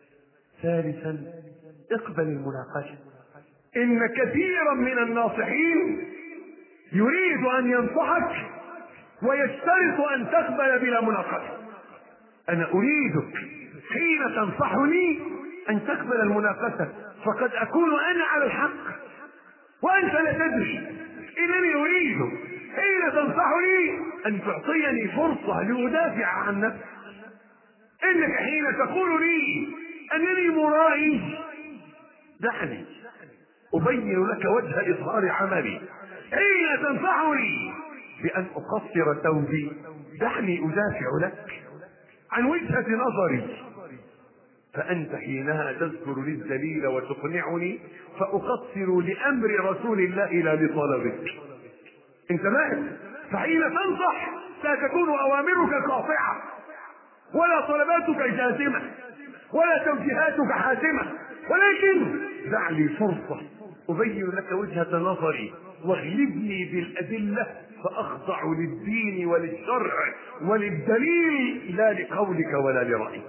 ثالثا اقبل المناقشة. إن كثيرا من الناصحين يريد أن ينصحك ويشترط أن تقبل بلا مناقشة. أنا أريدك حين تنصحني أن تقبل المناقشة، فقد أكون أنا على الحق وأنت لا تدري. إنني أريد حين تنصحني أن تعطيني فرصة لأدافع عن نفسي. إنك حين تقول لي أنني مرائي، دعني أبين لك وجه إظهار عملي. حين تنصحني بأن أقصر ثوبي، دعني أدافع لك عن وجهة نظري. فأنت حينها تذكر لي الدليل وتقنعني، فأقصر لأمر رسول الله لا لطلبك. انت ماهر. فحين تنصح لا تكون أوامرك قاطعة ولا طلباتك جازمة ولا توجيهاتك حاسمة، ولكن دع لي فرصة أبين لك وجهة نظري، واغلبني بالأدلة فأخضع للدين وللشرع وللدليل لا لقولك ولا لرأيك.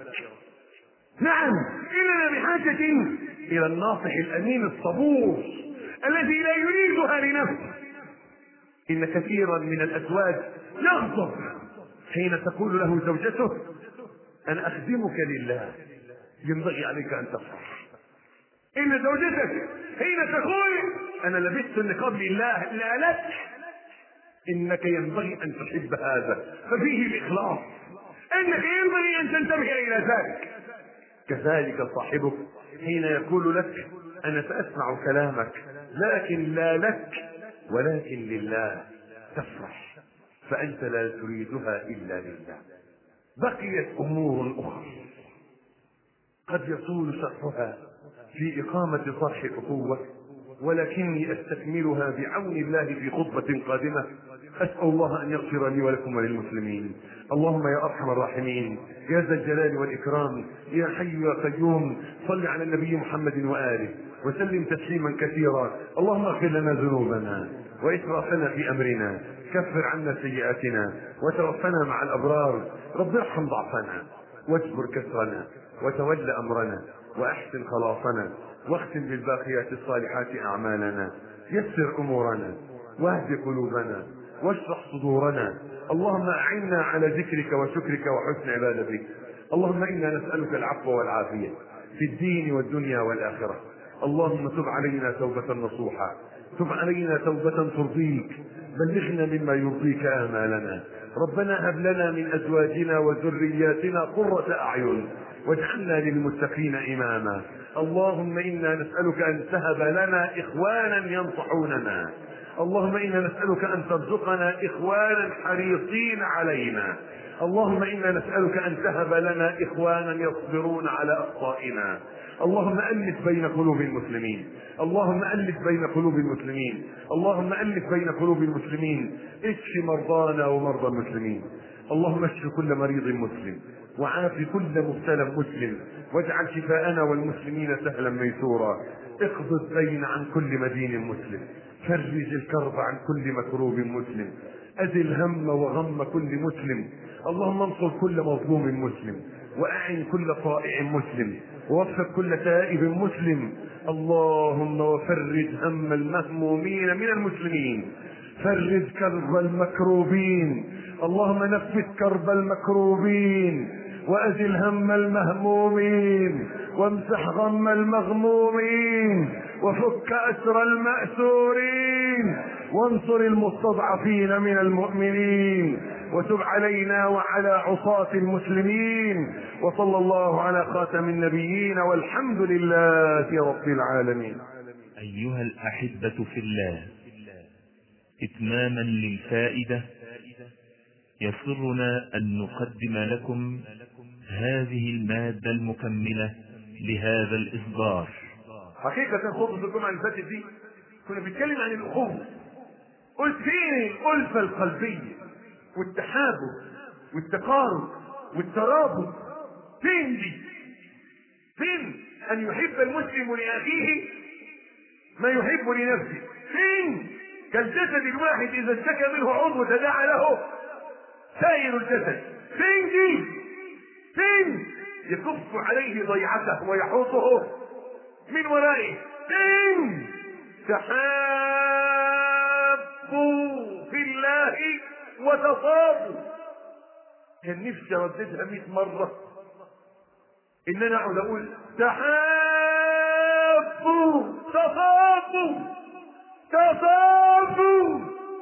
نعم، إننا بحاجة إلى الناصح الأمين الصبور الذي لا يريدها لنفسه. إن كثيرا من الأزواج يغضب حين تقول له زوجته أنا أخدمك لله، ينبغي عليك أن تفرح. إن زوجتك حين تقول أنا لبست النقاب لله لا لك، إنك ينبغي أن تحب هذا، ففيه الإخلاص، إنك ينبغي أن تنتبه إلى ذلك. كذلك صاحبك حين يقول لك أنا سأسمع كلامك لكن لا لك ولكن لله، تفرح، فأنت لا تريدها إلا لله. بقيت أمور أخرى قد يطول شرحها في إقامة صرح الأخوة، ولكني أستكملها بعون الله في خطبة قادمة. أسأل الله أن يغفر لي ولكم وللمسلمين. اللهم يا أرحم الراحمين يا ذا الجلال والإكرام يا حي يا قيوم، صل على النبي محمد وآله وسلم تسليما كثيرا. اللهم اغفر لنا ذنوبنا وإسرافنا في أمرنا، كفر عنا سيئاتنا وتوفنا مع الأبرار. رب ارحم ضعفنا واجبر كسرنا وتول أمرنا وأحسن خلاصنا، واختم بالباقيات الصالحات أعمالنا، يسر أمورنا واهد قلوبنا واشرح صدورنا. اللهم أعنا على ذكرك وشكرك وحسن عبادتك. اللهم إنا نسألك العفو والعافية في الدين والدنيا والآخرة. اللهم تب علينا توبة نصوحا، تب علينا توبة ترضيك، بلغنا مما يرضيك آمالنا. ربنا هب لنا من أزواجنا وذرياتنا قرة أعين واجعلنا للمتقين إماما. اللهم إنا نسألك أن تهب لنا إخوانا ينصحوننا. اللهم إنا نسألك أن ترزقنا إخوانا حريصين علينا. اللهم إنا نسألك أن تهب لنا إخوانا يصبرون على أخطائنا. اللهم ألف بين قلوب المسلمين، اللهم ألف بين قلوب المسلمين، اللهم ألف بين قلوب المسلمين. اشف مرضانا ومرضى المسلمين. اللهم اشف كل مريض مسلم وعاف كل مبتلى مسلم، واجعل شفاءنا والمسلمين سهلا ميسورا. اقض الدين عن كل مدين مسلم، فرج الكرب عن كل مكروب مسلم، أزل هم وغم كل مسلم. اللهم انصر كل مظلوم مسلم، وأعن كل طائع مسلم، ووفق كل تائب مسلم. اللهم وفرج هم المهمومين من المسلمين، فرج كرب المكروبين. اللهم نفس كرب المكروبين، وأزل هم المهمومين، وامسح غم المغمومين، وفك أسر المأسورين، وانصر المستضعفين من المؤمنين، وتب علينا وعلى عصاة المسلمين. وصلى الله على خاتم النبيين والحمد لله رب العالمين. أيها الأحبة في الله، إتماما للفائدة يسرنا أن نقدم لكم هذه المادة المكملة لهذا الإصدار. حقيقة خطبة الجمعة اللي فاتت دي كنا بنتكلم عن الأخوة، قلت فين الألفة القلبية والتحابب والتقارب والترابط؟ فين دي؟ فين أن يحب المسلم لأخيه ما يحب لنفسه؟ فين؟ كالجسد الواحد إذا اشتكى منه عضو تداعى له سائر الجسد. فين دي؟ فين؟ يكف عليه ضيعته ويحوطه من ورائه. فين؟ تحابوا في الله وتصابوا. كان نفسي ارددها مئة مرة ان انا اقعد اقول تحابوا تصابوا تصابوا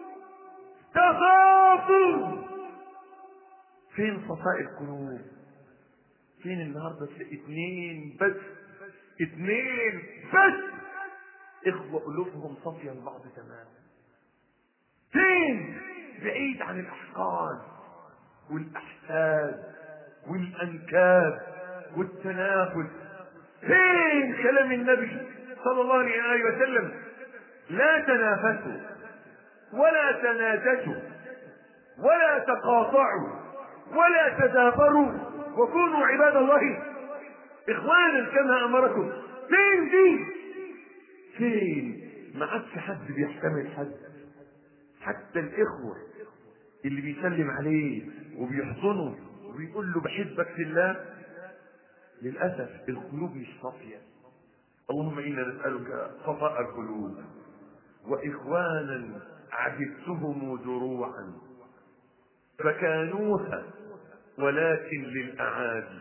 تصابوا. فين صفاء القلوب؟ فين النهارده اتنين بس، اتنين بس اخوة قلوبهم صافية لبعض تماما؟ فين؟ بعيد عن الاحقاد والاحساد والانكاب والتنافس. فين كلام النبي صلى الله عليه وسلم؟ لا تنافسوا ولا تناجشوا ولا تقاطعوا ولا تدابروا وكونوا عباد الله اخوانا كما امركم. فين دي؟ فين؟ ما عادش حد بيحتمل حد، حتى الاخوه اللي بيسلم عليه وبيحضنه وبيقول له بحبك في الله، للاسف القلوب مش صافيه. اللهم انا نسالك صفاء القلوب واخوانا عجبتهم دروعا فكانوها ولكن للأعادي،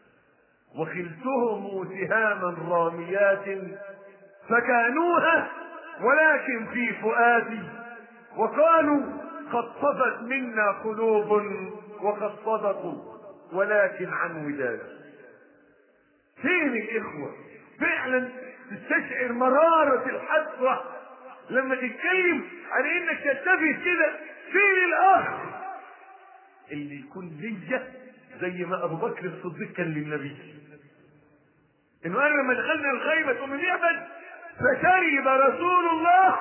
وخلتهم سهاما راميات فكانوها ولكن في فؤادي، وقالوا قد صدت منا قلوب وقد صدقوا ولكن عن وداد. فين الإخوة؟ فعلا تستشعر مرارة الحسرة لما تتكلم عن انك تتفق كده. فين الأخ اللي يكون ليا زي ما أبو بكر الصديق كان للنبي؟ إنه قال لما دخلنا الخيمة من يعبد فشرب رسول الله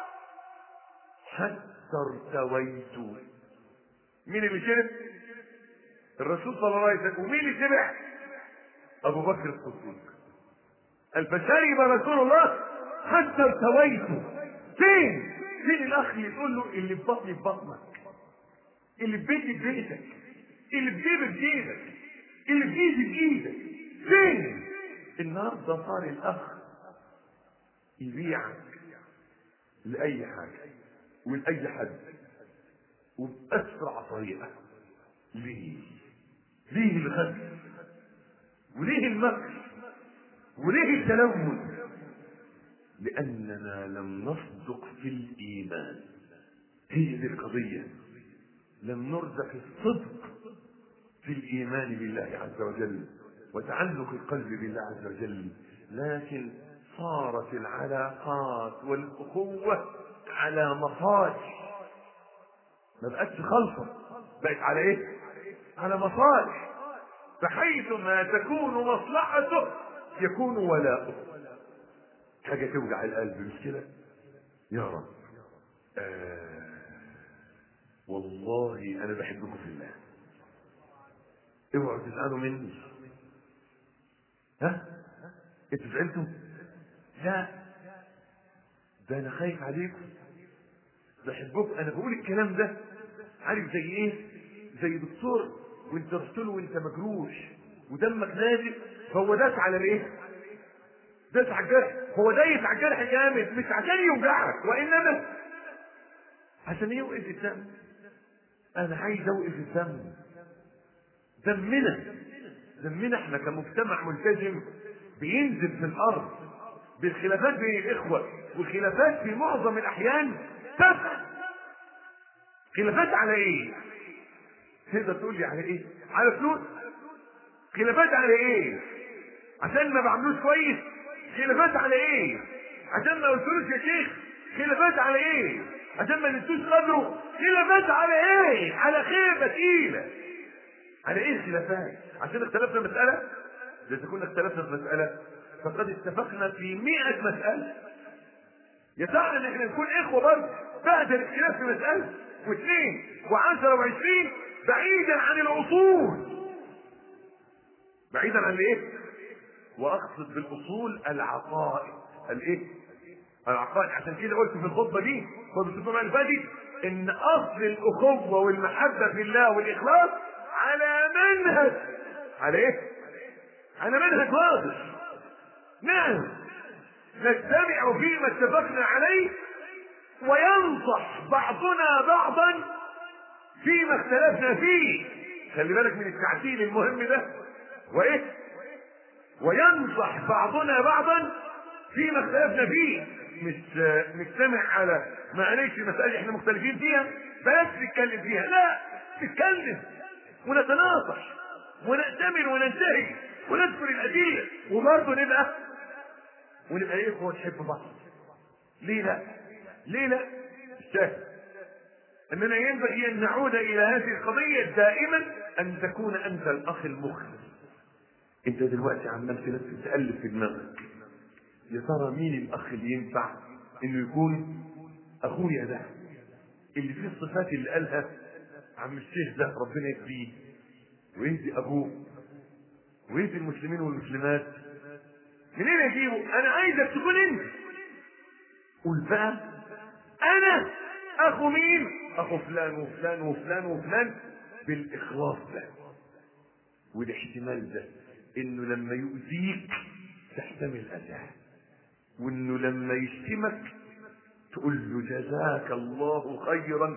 حتى ارتويت. مين اللي شرب؟ الرسول صلى الله عليه وسلم. ومين اللي شبع؟ أبو بكر الصديق. قال فشرب رسول الله حتى ارتويت. فين؟ فين الأخ اللي تقول له اللي في بطني في بطنك، اللي في بيتي في بيتك، اللي في جيبك في جيبك، اللي في ايدي في ايدك؟ فين؟ النهارده صار الأخ يبيعك لأي حاجة ولأي حد وبأسرع طريقة. ليه؟ ليه الغدر؟ وليه المكر؟ وليه التلون؟ لأننا لم نصدق في الإيمان. هي دي القضية. لم نرزق الصدق في الإيمان بالله عز وجل وتعلق القلب بالله عز وجل، لكن صارت العلاقات والأخوة على مصالح، ما بقتش خلصة، بقت على ايه؟ على مصالح. فحيثما تكون مصلحته يكون ولاؤه. حاجة توجع القلب مش كده؟ يا رب آه والله أنا بحبكم في الله، اوعوا تزعلوا مني. ها؟ انتوا زعلتوا؟ لا، ده انا خايف عليكم، بحبكم. انا بقول الكلام ده عارف زي ايه؟ زي دكتور وانت رحت له وانت مجروح ودمك نازل، فهو داس على الايه؟ داس على الجرح. هو دايس على الجرح جامد مش عشان يوجعك، وانما عشان يوقف الدم. انا عايز اوقف الدم. دمنا دمنا احنا كمجتمع ملتزم بينزل في الارض بالخلافات بين الاخوه، والخلافات في معظم الاحيان تفهم. خلافات على ايه؟ تقدر تقول لي على ايه؟ على فلوس. خلافات على ايه؟ عشان ما بعملوش كويس. خلافات على ايه؟ عشان ما قلتلوش يا شيخ. خلافات على ايه؟ عشان ما نسوش قدره. خلافات على ايه؟ على خيبه تقيله. على ايه خلافات؟ عشان اختلفنا مساله؟ اذا كنا اختلفنا في مساله فقد اتفقنا في مئة مساله. يسعنا ان احنا نكون اخوه برضه بعد الاختلاف في مساله واثنين وعشرة وعشرين، بعيدا عن الاصول. بعيدا عن الايه؟ واقصد بالاصول العقائد. الايه؟ العقائد. عشان كده قلت في الخطبه دي خطبه الجمعه اللي فاتت ان اصل الاخوه والمحبه في الله والاخلاص على منهج. على ايه؟ على منهج واضح. نعم، نجتمع فيما اتفقنا عليه وينصح بعضنا بعضا فيما اختلفنا فيه. خلي بالك من التعديل المهم ده. وايه؟ وينصح بعضنا بعضا فيما اختلفنا فيه. مش نجتمع على معلش مسائل احنا مختلفين فيها بس نتكلم فيها، لا، نتكلم ونتناقش ونأتمر وننتهي ونذكر الأدلة وبرضه نبقى ونبقى ايه؟ اخوة تحب بعض. ليه لا؟ ليه لا؟ الشاهد اننا ينبغي ان نعود الى هذه القضية دائما، ان تكون انت الاخ المخلص. انت دلوقتي عمال تلف تقلب في دماغك، يا ترى مين الاخ اللي ينفع انه يكون اخويا ده اللي فيه الصفات اللي قالها عم الشيخ ده، ربنا يهديه ويهدي ابوه ويهدي المسلمين والمسلمات. منين اجيبه؟ انا عايزك تكون انت. قول بقى انا اخو مين؟ اخو فلان وفلان وفلان وفلان، بالاخلاص ده والاحتمال ده، انه لما يؤذيك تحتمل اذاه، وانه لما يشتمك تقول له جزاك الله خيرا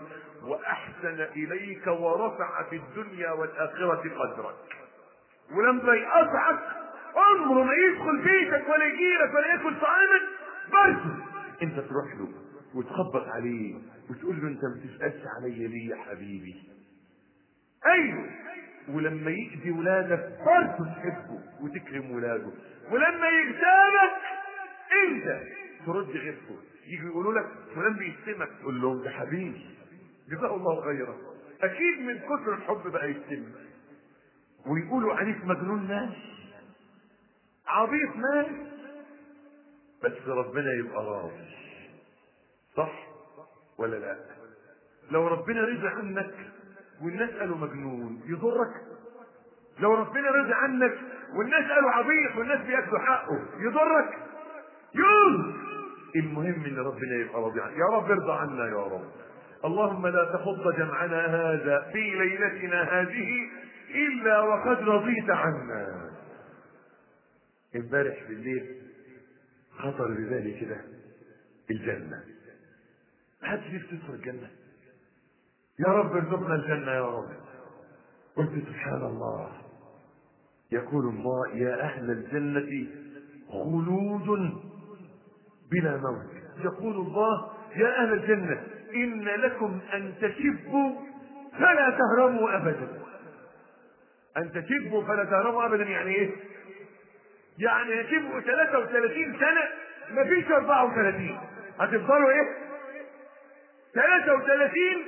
وأحسن إليك ورفع في الدنيا والآخرة قدرك. ولما يقطعك عمره ما يدخل بيتك ولا يجيلك ولا ياكل طعامك، برضه انت تروح له وتخبط عليه وتقول له انت ما تسألش عليا ليه يا حبيبي. ايوه. ولما يأذي ولادك برضه تحبه وتكرم ولاده. ولما يغتابك انت ترد غيرته. يجي يقولوا لك فلان بيشتمك، تقول لهم ده حبيبي جزاه الله خيرا. اكيد من كثر الحب بقى يشتمك ويقولوا عليك مجنون ماشي، عبيط ماشي، بس ربنا يبقى راضي. صح ولا لا؟ لو ربنا رضي عنك والناس قالوا مجنون يضرك؟ لو ربنا رضي عنك والناس قالوا عبيط والناس بياخدوا حقه يضرك؟ يوم. المهم ان ربنا يبقى راضي عنك. يا رب ارضى عنا يا رب. اللهم لا تفض جمعنا هذا في ليلتنا هذه الا وقد رضيت عنا. امبارح بالليل خطر ببالي كده الجنة. محدش نفسه يدخل الجنة؟ يا رب ارزقنا الجنة يا رب. قلت سبحان الله، يقول الله يا أهل الجنة خلود بلا موت. يقول الله يا أهل الجنة إن لكم أن تشبوا فلا تهرموا أبدا. أن تشبوا فلا تهرموا أبدا يعني إيه؟ يعني هتبقوا ثلاثة وثلاثين سنة مفيش أربعة وثلاثين، هتفضلوا إيه؟ ثلاثة وثلاثين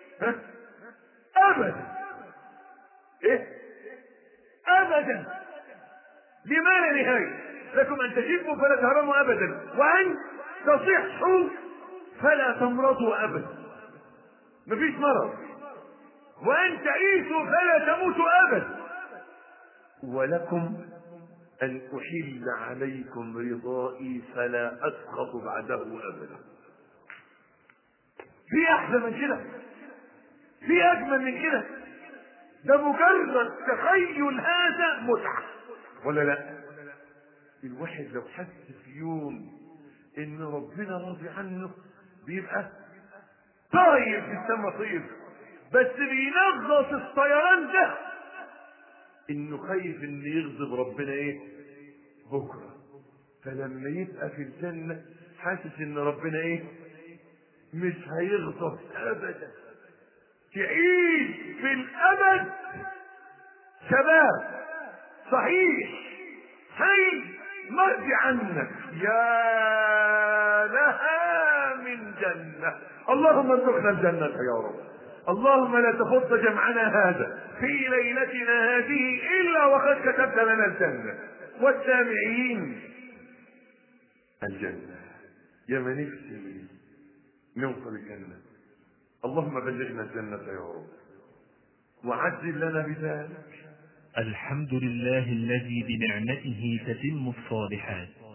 أبدا. إيه؟ أبدا لما لا نهاية. لكم أن تشبوا فلا تهرموا أبدا وأن تصحوا فلا تمرضوا أبدا، مفيش مرض. وأن تعيشوا فلا تموتوا أبدا. ولكم أن أحل عليكم رضائي فلا أسخط بعده أبدا. في أحسن من كده؟ في أجمل من كده؟ ده مجرد تخيل هذا متعة ولا لا؟ الواحد لو حس في يوم إن ربنا راضي عنه بيبقى طاير في السما طير، بس بينغص الطيران ده إنه خايف إن يغضب ربنا إيه بكرة. فلما يبقى في الجنة حاسس إن ربنا إيه مش هيغضب أبدا، تعيش في الأبد شباب صحيح حي مرضي عنك. يا لها من جنة. اللهم ارزقنا الجنة يا رب. اللهم لا تفض جمعنا هذا في ليلتنا هذه إلا وقد كتبت لنا الجنة والسامعين الجنة. يا من نفسي نوصل الجنة. اللهم بلغنا الجنة يا رب وعجل لنا بذلك. الحمد لله الذي بنعمته تتم الصالحات.